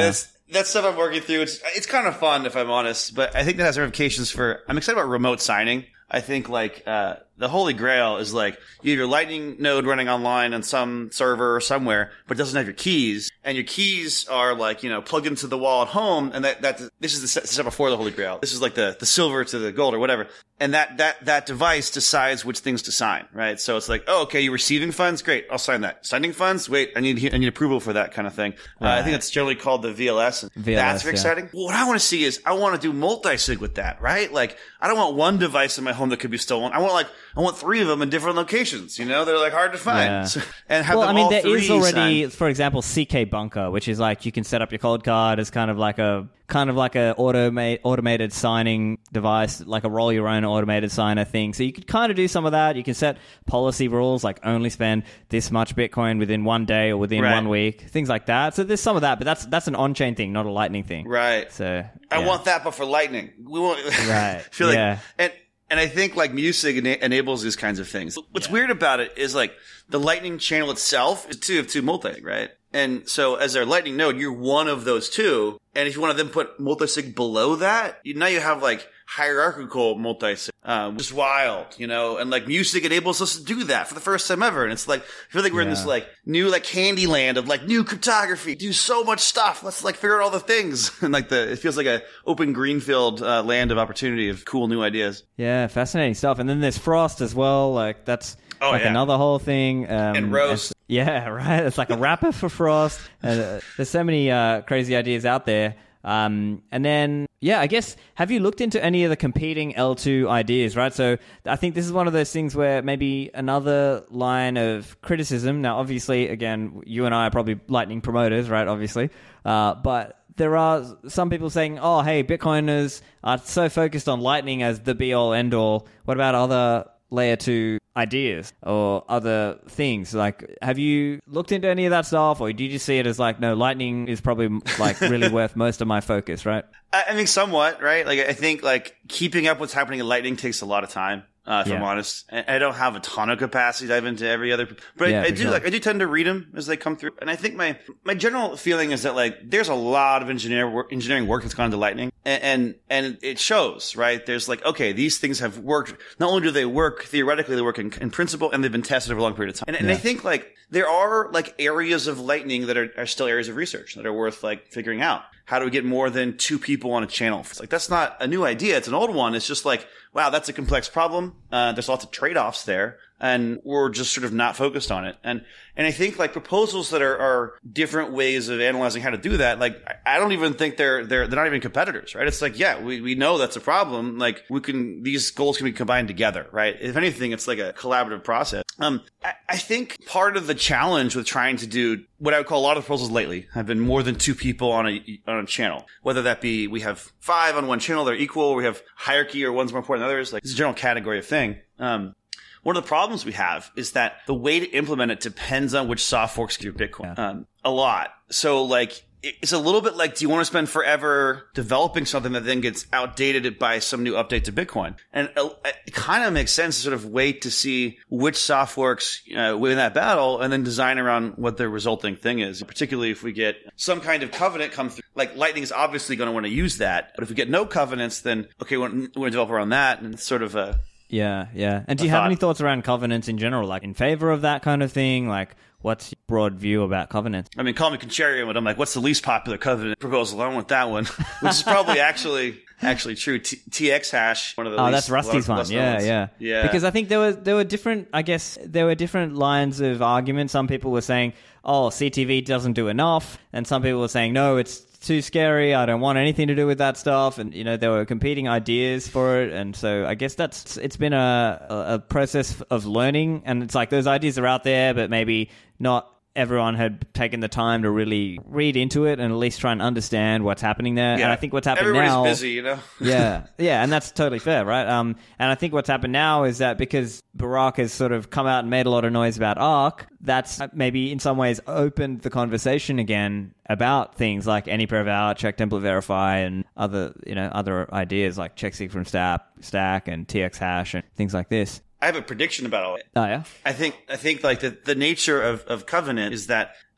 [SPEAKER 2] that's stuff I'm working through. It's it's kind of fun, if I'm honest, but I think that has ramifications for. I'm excited about remote signing. I think like uh the holy grail is like you have your Lightning node running online on some server or somewhere, but it doesn't have your keys, and your keys are like, you know, plugged into the wall at home, and that that this is the step before the holy grail. This is like the the silver to the gold or whatever, and that that that device decides which things to sign, right? So it's like, oh, okay, you're receiving funds, great, I'll sign that. Sending funds, wait, I need I need approval for that kind of thing. Right. Uh, I think that's generally called the V L S. And
[SPEAKER 1] V L S,
[SPEAKER 2] that's very
[SPEAKER 1] yeah.
[SPEAKER 2] exciting. Well, what I want to see is I want to do multi-sig with that, right? Like I don't want one device in my home that could be stolen. I want like I want three of them in different locations. You know, they're like hard to find.
[SPEAKER 1] Yeah.
[SPEAKER 2] So, and have
[SPEAKER 1] well,
[SPEAKER 2] them
[SPEAKER 1] I mean,
[SPEAKER 2] all
[SPEAKER 1] there
[SPEAKER 2] three
[SPEAKER 1] is already,
[SPEAKER 2] sign.
[SPEAKER 1] for example, C K Bunker, which is like you can set up your cold card as kind of like a kind of like a automate automated signing device, like a roll your own automated signer thing. So you could kind of do some of that. You can set policy rules like only spend this much Bitcoin within one day or within
[SPEAKER 2] Right.
[SPEAKER 1] one week, things like that. So there's some of that, but that's that's an on-chain thing, not a Lightning thing.
[SPEAKER 2] Right.
[SPEAKER 1] So
[SPEAKER 2] I
[SPEAKER 1] yeah.
[SPEAKER 2] want that, but for Lightning. We want.
[SPEAKER 1] Right.
[SPEAKER 2] I feel like
[SPEAKER 1] Yeah.
[SPEAKER 2] and. And I think like music ena- enables these kinds of things. What's
[SPEAKER 1] Yeah.
[SPEAKER 2] weird about it is like the Lightning channel itself is two of two multi, right? And so as their Lightning node, you're one of those two. And if you want to then put multi-sig below that, you, now you have like hierarchical multi-sig, um, which is wild, you know? And like music enables us to do that for the first time ever. And it's like, I feel like we're in this
[SPEAKER 1] Yeah.
[SPEAKER 2] like new like candy land of like new cryptography, do so much stuff. Let's like figure out all the things. And like the, it feels like a open greenfield uh, land of opportunity of cool new ideas.
[SPEAKER 1] Yeah, fascinating stuff. And then there's Frost as well. Like that's
[SPEAKER 2] Oh,
[SPEAKER 1] like
[SPEAKER 2] yeah.
[SPEAKER 1] another whole thing. Um,
[SPEAKER 2] And Roast.
[SPEAKER 1] Yeah, right. It's like a wrapper for Frost. And, uh, there's so many uh, crazy ideas out there. Um, and then, yeah, I guess, have you looked into any of the competing L two ideas, right? So I think this is one of those things where maybe another line of criticism. Now, obviously, again, you and I are probably Lightning promoters, right? Obviously. Uh, but there are some people saying, oh, hey, Bitcoiners are so focused on Lightning as the be-all, end-all. What about other layer two ideas or other things? Like, have you looked into any of that stuff, or do you just see it as like, no, Lightning is probably like really worth most of my focus, right?
[SPEAKER 2] I I mean, somewhat, right? Like, I think like keeping up what's happening in Lightning takes a lot of time. Uh, if
[SPEAKER 1] Yeah.
[SPEAKER 2] I'm honest, and I don't have a ton of capacity to dive into every other, but
[SPEAKER 1] Yeah,
[SPEAKER 2] I, I
[SPEAKER 1] for
[SPEAKER 2] do
[SPEAKER 1] sure.
[SPEAKER 2] like I do tend to read them as they come through. And I think my my general feeling is that like there's a lot of engineer work, engineering work that's gone into Lightning, and, and and it shows, right? There's like, okay, these things have worked. Not only do they work theoretically, they work in, in principle, and they've been tested over a long period of time. And, and I
[SPEAKER 1] Yeah.
[SPEAKER 2] think like there are like areas of Lightning that are, are still areas of research that are worth like figuring out. How do we get more than two people on a channel? It's like, that's not a new idea. It's an old one. It's just like, wow, that's a complex problem. Uh, there's lots of trade-offs there, and we're just sort of not focused on it. And, and I think like proposals that are, are different ways of analyzing how to do that, like, I I don't even think they're, they're, they're not even competitors, right? It's like, yeah, we, we know that's a problem. Like, we can, these goals can be combined together, right? If anything, it's like a collaborative process. Um, I, I think part of the challenge with trying to do what I would call a lot of proposals lately have been more than two people on a, on a channel. Whether that be, we have five on one channel, they're equal, or we have hierarchy or one's more important than others. Like, it's a general category of thing. Um, One of the problems we have is that the way to implement it depends on which soft forks give you Bitcoin.
[SPEAKER 1] Yeah.
[SPEAKER 2] Um, a lot. So like, it's a little bit like, do you want to spend forever developing something that then gets outdated by some new update to Bitcoin? And it kind of makes sense to sort of wait to see which soft forks uh, win that battle and then design around what the resulting thing is. Particularly if we get some kind of covenant come through. Like, Lightning is obviously going to want to use that. But if we get no covenants, then, okay, we want to develop around that. And it's sort of a...
[SPEAKER 1] Yeah, yeah. And do
[SPEAKER 2] I
[SPEAKER 1] you have
[SPEAKER 2] thought-
[SPEAKER 1] any thoughts around covenants in general, like in favor of that kind of thing? Like, what's your broad view about covenants?
[SPEAKER 2] I mean, call me contrarian, but I'm like, what's the least popular covenant proposal? I don't want that one, which is probably actually actually true. T- TX hash, one of the
[SPEAKER 1] Oh,
[SPEAKER 2] least,
[SPEAKER 1] that's Rusty's
[SPEAKER 2] less-
[SPEAKER 1] one.
[SPEAKER 2] less known
[SPEAKER 1] Yeah,
[SPEAKER 2] ones.
[SPEAKER 1] yeah,
[SPEAKER 2] yeah.
[SPEAKER 1] Because I think there were there were different. I guess there were different lines of argument. Some people were saying, "Oh, C T V doesn't do enough," and some people were saying, "No, it's too scary. I don't want anything to do with that stuff." And you know, there were competing ideas for it, and so I guess that's it's been a a a process of learning. And it's like those ideas are out there, but maybe not everyone had taken the time to really read into it and at least try and understand what's happening there.
[SPEAKER 2] Yeah.
[SPEAKER 1] And I think what's happening
[SPEAKER 2] Everybody's
[SPEAKER 1] now,
[SPEAKER 2] busy, you know.
[SPEAKER 1] yeah, yeah, and that's totally fair, right? Um, and I think what's happened now is that because Barack has sort of come out and made a lot of noise about ARK, that's maybe in some ways opened the conversation again about things like any pair of hour, check template verify, and other, you know, other ideas like checksig from Stack, Stack, and T X hash and things like this.
[SPEAKER 2] I have a prediction about all it.
[SPEAKER 1] Oh yeah,
[SPEAKER 2] I think I think like the, the nature of, of covenant is that uh,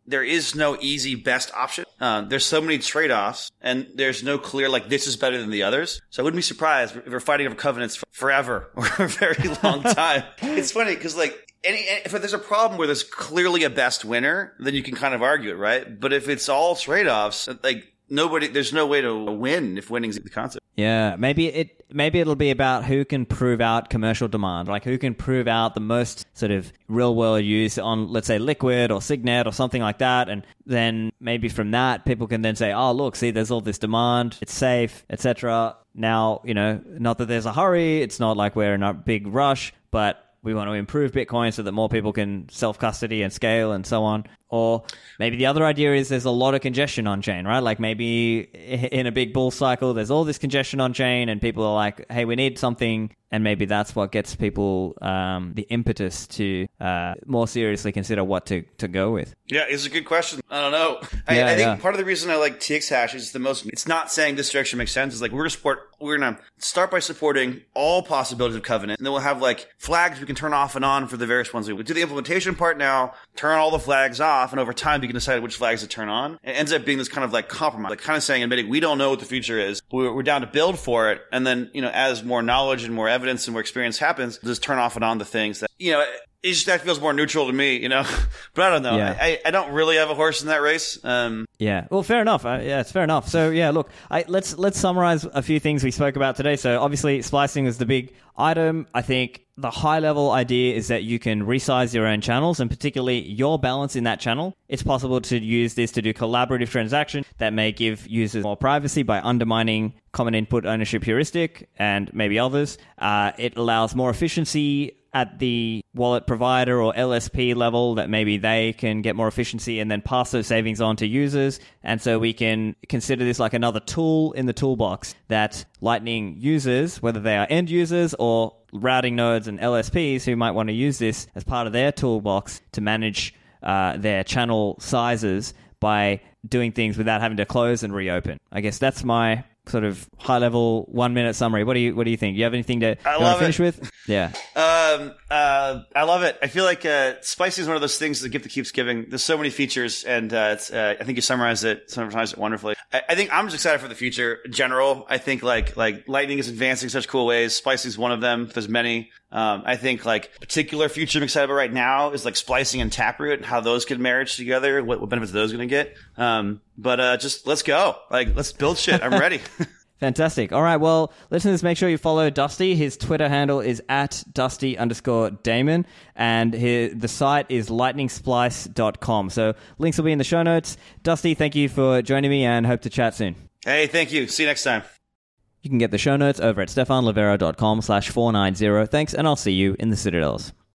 [SPEAKER 2] there is no easy best option. Uh, there's so many trade-offs, and there's no clear, like, this is better than the others. So I wouldn't be surprised if we're fighting over covenants for forever or a very long time. It's funny because, like, any, if there's a problem where there's clearly a best winner, then you can kind of argue it, right? But if it's all trade-offs, like, nobody, there's no way to win if winning's the concept.
[SPEAKER 1] Yeah, maybe it maybe it'll be about who can prove out commercial demand, like who can prove out the most sort of real world use on, let's say, Liquid or Signet or something like that, and then maybe from that people can then say, oh look, see, there's all this demand, it's safe, et cetera. Now, you know, not that there's a hurry, it's not like we're in a big rush, but we want to improve Bitcoin so that more people can self-custody and scale and so on. Or maybe the other idea is there's a lot of congestion on chain, right? Like maybe in a big bull cycle, there's all this congestion on chain and people are like, hey, we need something. And maybe that's what gets people um, the impetus to uh, more seriously consider what to, to go with.
[SPEAKER 2] Yeah, it's a good question. I don't know. I,
[SPEAKER 1] Yeah,
[SPEAKER 2] I think
[SPEAKER 1] yeah.
[SPEAKER 2] part of the reason I like T X hash is the most, it's not saying this direction makes sense. It's like, we're going to support, we're going to start by supporting all possibilities of covenant. And then we'll have like flags we can turn off and on for the various ones. We do the implementation part now, turn all the flags off, and over time you can decide which flags to turn on. It ends up being this kind of like compromise, like kind of saying, admitting we don't know what the future is, but we're, we're down to build for it. And then, you know, as more knowledge and more evidence and more experience happens, just turn off and on the things that, you know, it just, that feels more neutral to me, you know, but I don't know.
[SPEAKER 1] Yeah.
[SPEAKER 2] I, I don't really have a horse in that race. Um,
[SPEAKER 1] Yeah, well, fair enough. Uh, yeah, it's fair enough. So, yeah, look, I, let's let's summarize a few things we spoke about today. So, obviously, splicing is the big item. I think the high-level idea is that you can resize your own channels, and particularly your balance in that channel. It's possible to use this to do collaborative transaction that may give users more privacy by undermining common input ownership heuristic and maybe others. Uh, it allows more efficiency at the wallet provider or L S P level, that maybe they can get more efficiency and then pass those savings on to users. And so we can consider this like another tool in the toolbox that Lightning users, whether they are end users or routing nodes and L S Ps who might want to use this as part of their toolbox to manage uh, their channel sizes by doing things without having to close and reopen. I guess that's my sort of high-level one-minute summary. What do you What do you think? Do you have anything to,
[SPEAKER 2] I
[SPEAKER 1] you want
[SPEAKER 2] love
[SPEAKER 1] to finish
[SPEAKER 2] it.
[SPEAKER 1] with? Yeah.
[SPEAKER 2] Um, uh, I love it. I feel like uh, splicing is one of those things, the gift that keeps giving. There's so many features, and uh, it's, uh, I think you summarized it, summarized it wonderfully. I, I think I'm just excited for the future in general. I think like like Lightning is advancing in such cool ways. Splicing is one of them. There's many. Um, I think like particular future I'm excited about right now is like splicing and Taproot and how those could marriage together. What, what benefits those going to get? Um, but uh, just let's go. Like let's build shit. I'm ready.
[SPEAKER 1] Fantastic. All right. Well, listeners, make sure you follow Dusty. His Twitter handle is at Dusty underscore Damon, and his, the site is lightning splice dot com. So links will be in the show notes. Dusty, thank you for joining me and hope to chat soon.
[SPEAKER 2] Hey, thank you. See you next time.
[SPEAKER 1] You can get the show notes over at stefanlivera dot com slash four ninety. Thanks, and I'll see you in the Citadels.